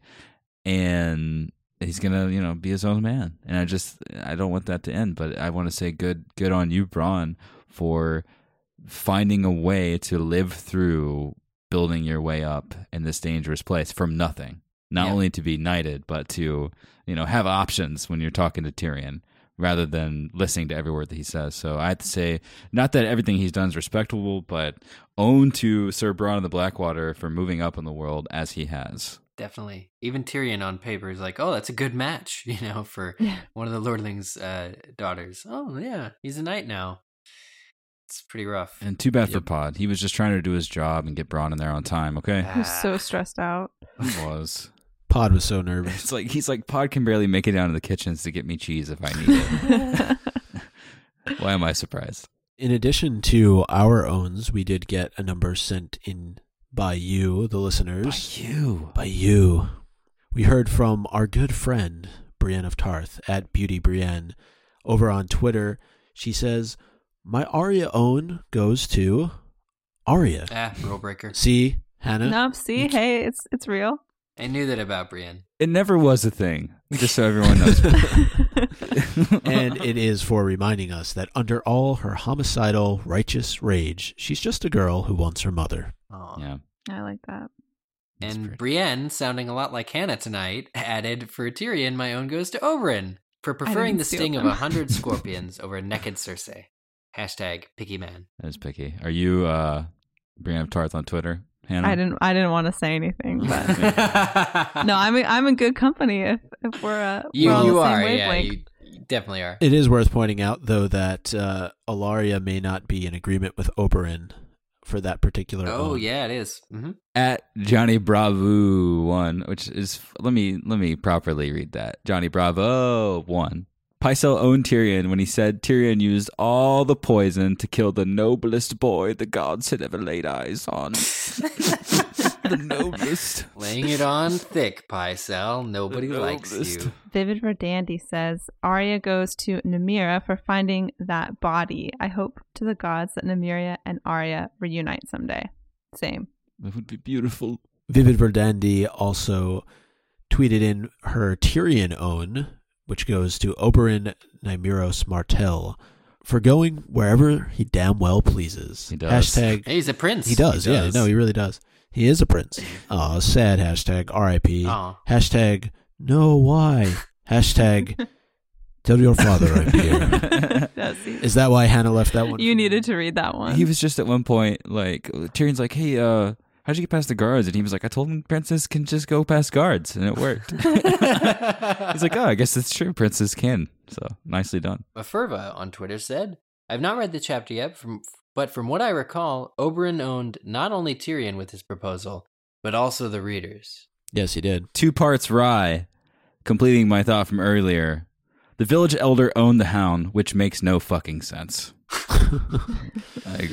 and he's gonna be his own man. And I don't want that to end, but I want to say good on you, Bronn, for finding a way to live through building your way up in this dangerous place from nothing. Not only to be knighted, but to have options when you're talking to Tyrion, rather than listening to every word that he says. So I have to say, not that everything he's done is respectable, but own to Sir Bronn of the Blackwater for moving up in the world as he has. Definitely. Even Tyrion on paper is like, oh, that's a good match, for one of the Lordling's daughters. Oh, yeah, he's a knight now. It's pretty rough. And too bad for Pod. He was just trying to do his job and get Bronn in there on time, okay? He was so stressed out. He was. Pod was so nervous. He's like, Pod can barely make it down to the kitchens to get me cheese if I need it. Why am I surprised? In addition to our owns, we did get a number sent in by you, the listeners. By you. We heard from our good friend, Brienne of Tarth, at Beauty Brienne. Over on Twitter, she says, my Arya own goes to Arya. Rule breaker. See, Hannah? Nope, see, hey, it's real. I knew that about Brienne. It never was a thing, just so everyone knows. And it is for reminding us that under all her homicidal, righteous rage, she's just a girl who wants her mother. Aw. Yeah. I like that. And Brienne, sounding a lot like Hannah tonight, added, for Tyrion, my own goes to Oberyn for preferring the steal sting of them. 100 scorpions over a naked Cersei. Hashtag picky man. That is picky. Are you Brienne of Tarth on Twitter, Hannah? I didn't want to say anything, but no, I'm in good company if we're You we're on the same are, yeah, wavelength. you definitely are. It is worth pointing out, though, that Alaria may not be in agreement with Oberyn for that particular Oh, own. yeah, it is. Mm-hmm. At Johnny Bravo 1, which is, let me properly read that. Johnny Bravo 1. Pycelle owned Tyrion when he said Tyrion used all the poison to kill the noblest boy the gods had ever laid eyes on. The noblest. Laying it on thick, Pycelle. Nobody The likes noblest. you. Vivid Verdandi says Arya goes to Nymeria for finding that body. I hope to the gods that Nymeria and Arya reunite someday. Same. That would be beautiful. Vivid Verdandi also tweeted in her Tyrion own, which goes to Oberyn Nymeros Martell, for going wherever he damn well pleases. He does. Hashtag, Hey, he's a prince. he does, yeah, no, he really does. He is a prince. Oh, sad hashtag RIP. Aw. Hashtag no why. Hashtag tell your father I'm here. Is that why Hannah left that one? You needed to read that one. He was just at one point like, Tyrion's like, hey, how'd you get past the guards? And he was like, I told him princes can just go past guards, and it worked. He's like, oh, I guess it's true. Princes can. So nicely done. Mafurva on Twitter said, I've not read the chapter yet, but from what I recall, Oberyn owned not only Tyrion with his proposal, but also the readers. Yes, he did. 2 parts rye, completing my thought from earlier. The village elder owned the hound, which makes no fucking sense. I agree.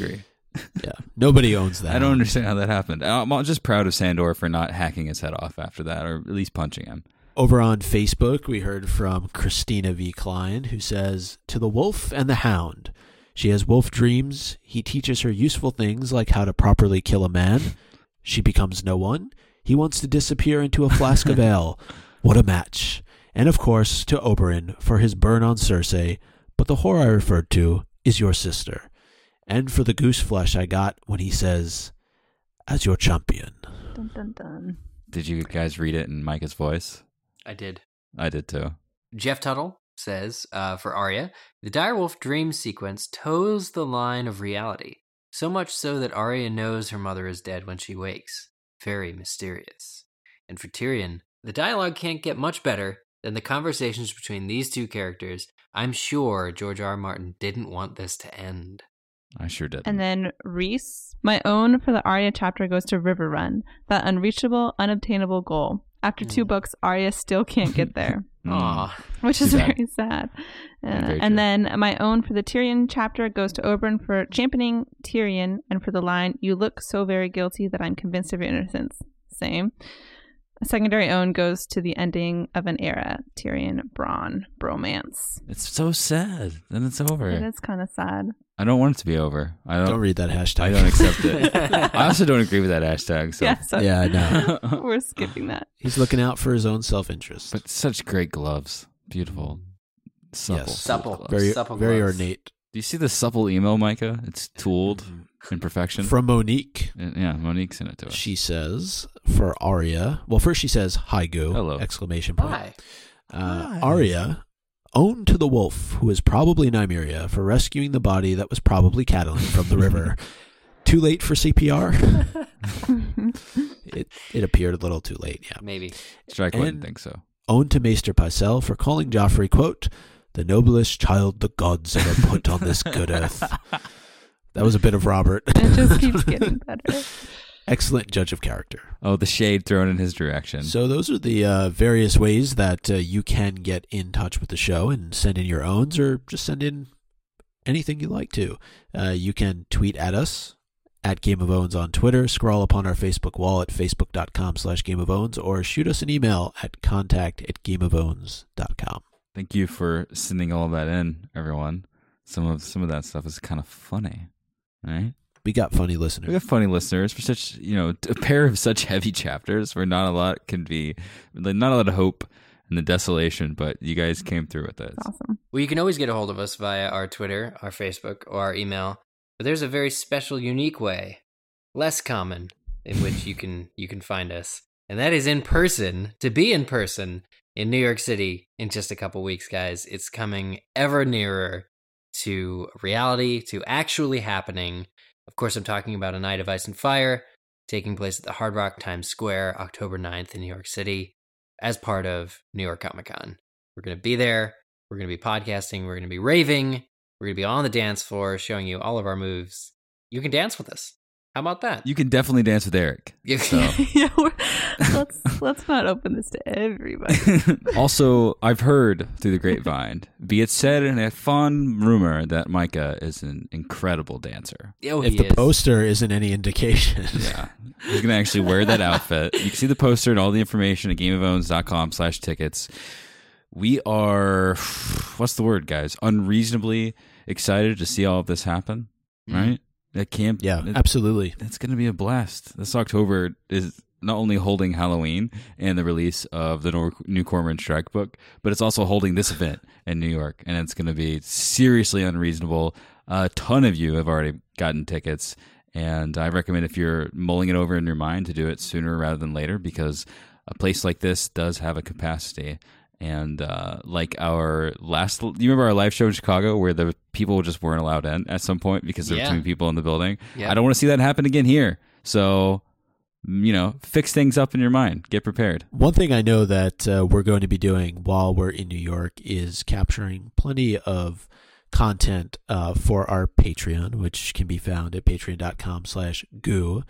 Yeah, nobody owns that. I don't understand how that happened. I'm just proud of Sandor for not hacking his head off after that, or at least punching him. Over on Facebook, we heard from Christina V. Klein, who says, "To the wolf and the hound. She has wolf dreams. He teaches her useful things like how to properly kill a man. She becomes no one. He wants to disappear into a flask of ale. What a match. And of course, to Oberyn for his burn on Cersei. But the whore I referred to is your sister. And for the goose flesh I got when he says, as your champion." Dun, dun, dun. Did you guys read it in Micah's voice? I did. I did too. Jeff Tuttle says, for Arya, the direwolf dream sequence toes the line of reality, so much so that Arya knows her mother is dead when she wakes. Very mysterious. And for Tyrion, the dialogue can't get much better than the conversations between these two characters. I'm sure George R. R. Martin didn't want this to end. I sure did. And then Reese, my own for the Arya chapter goes to River Run, that unreachable, unobtainable goal. After 2 books, Arya still can't get there, Aw. which is Too bad. very sad. Very true. And then my own for the Tyrion chapter goes to Oberyn for championing Tyrion and for the line, "You look so very guilty that I'm convinced of your innocence." Same. A secondary own goes to the ending of an era, Tyrion-Bronn bromance. It's so sad. Then it's over. It is kind of sad. I don't want it to be over. Don't read that hashtag. I don't accept it. I also don't agree with that hashtag. So. Yeah, so Yeah, I know. we're skipping that. He's looking out for his own self-interest. But such great gloves. Beautiful. Supple. Yes. Supple. gloves. Very, Supple very gloves. ornate. Do you see the supple email, Micah? It's tooled in perfection. From Monique, Yeah, Monique sent it to us. she says, for Arya, well, first she says, "Hi, Goo!" Hello. Exclamation point. Hi. Arya, own to the wolf, who is probably Nymeria, for rescuing the body that was probably Catelyn from the river. Too late for CPR? It appeared a little too late, yeah. Maybe. Strike wouldn't And- think so. Own to Maester Pycelle for calling Joffrey, quote, "the noblest child the gods ever put on this good earth." That was a bit of Robert. It just keeps getting better. Excellent judge of character. Oh, the shade thrown in his direction. So those are the various ways that you can get in touch with the show and send in your owns, or just send in anything you like to. You can tweet at us at Game of Owns on Twitter, scroll upon our Facebook wall at facebook.com/Game of Owns, or shoot us an email at contact@gameofowns.com. Thank you for sending all of that in, everyone. Some of that stuff is kind of funny, right? We got funny listeners. We have funny listeners for such, a pair of such heavy chapters where not a lot can be, not a lot of hope in the desolation, but you guys came through with it. It's awesome. Well, you can always get a hold of us via our Twitter, our Facebook, or our email. But there's a very special, unique way, less common, in which you can find us, and that is in person. To be in person in New York City in just a couple weeks, guys. It's coming ever nearer to reality, to actually happening. Of course, I'm talking about A Night of Ice and Fire, taking place at the Hard Rock Times Square, October 9th in New York City, as part of New York Comic Con. We're going to be there. We're going to be podcasting. We're going to be raving. We're going to be on the dance floor showing you all of our moves. You can dance with us. How about that? You can definitely dance with Eric. So. Yeah, let's not open this to everybody. Also, I've heard through the grapevine, be it said in a fond rumor, that Micah is an incredible dancer. Oh, If he the is. poster isn't any indication. Yeah. He's going to actually wear that outfit. You can see the poster and all the information at gameofowns.com/tickets. We are, what's the word, guys? Unreasonably excited to see all of this happen, right? That camp. Yeah, absolutely. It's going to be a blast. This October is not only holding Halloween and the release of the new Cormoran Strike book, but it's also holding this event in New York, and it's going to be seriously unreasonable. A ton of you have already gotten tickets, and I recommend, if you're mulling it over in your mind, to do it sooner rather than later, because a place like this does have a capacity. And like our last, you remember our live show in Chicago where the people just weren't allowed in at some point because there were too many people in the building? Yeah. I don't want to see that happen again here. So, fix things up in your mind. Get prepared. One thing I know that we're going to be doing while we're in New York is capturing plenty of content for our Patreon, which can be found at patreon.com/goo.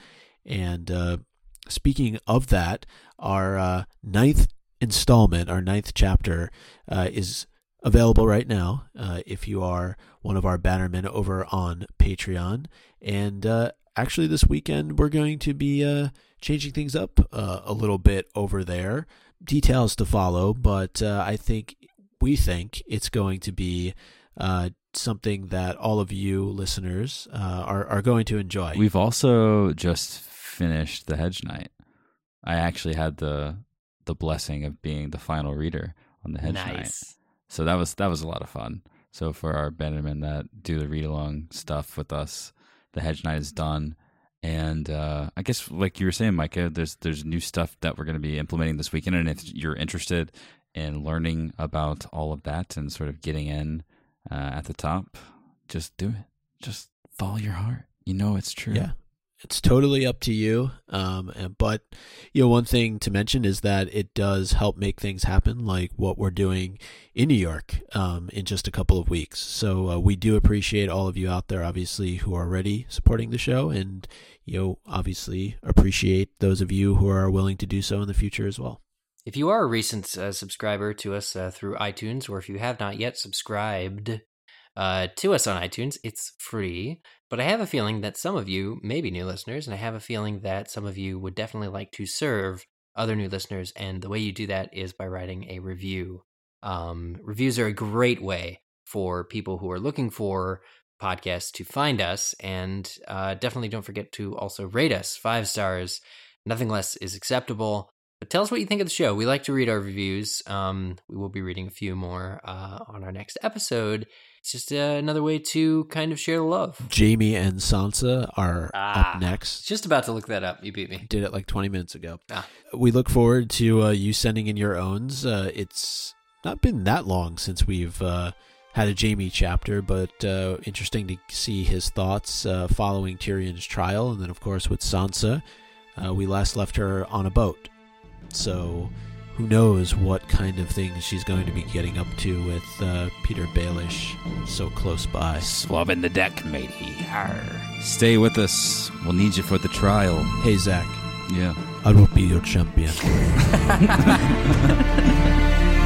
And speaking of that, our ninth installment, our ninth chapter, is available right now if you are one of our bannermen over on Patreon. And actually this weekend we're going to be changing things up a little bit over there. Details to follow, but we think it's going to be something that all of you listeners are going to enjoy. We've also just finished the Hedge Knight. I actually had the blessing of being the final reader on the Hedge Knight. So that was a lot of fun. So for our bannermen that do the read along stuff with us, the Hedge Knight is done. And I guess, like you were saying, Micah, there's new stuff that we're going to be implementing this weekend. And if you're interested in learning about all of that and sort of getting in at the top, just do it. Just follow your heart. You know it's true. Yeah. It's totally up to you. But one thing to mention is that it does help make things happen, like what we're doing in New York in just a couple of weeks. So we do appreciate all of you out there, obviously, who are already supporting the show, and obviously appreciate those of you who are willing to do so in the future as well. If you are a recent subscriber to us through iTunes, or if you have not yet subscribed to us on iTunes, it's free. But I have a feeling that some of you may be new listeners, and I have a feeling that some of you would definitely like to serve other new listeners, and the way you do that is by writing a review. Reviews are a great way for people who are looking for podcasts to find us, and definitely don't forget to also rate us 5 stars. Nothing less is acceptable. But tell us what you think of the show. We like to read our reviews. We will be reading a few more on our next episode. It's just another way to kind of share the love. Jaime and Sansa are up next. Just about to look that up. You beat me. Did it like 20 minutes ago. We look forward to you sending in your owns. It's not been that long since we've had a Jaime chapter, but interesting to see his thoughts following Tyrion's trial. And then, of course, with Sansa, we last left her on a boat. So who knows what kind of things she's going to be getting up to with Peter Baelish so close by. Swabbing the deck, matey. Arr. Stay with us. We'll need you for the trial. Hey, Zach. Yeah. I will be your champion.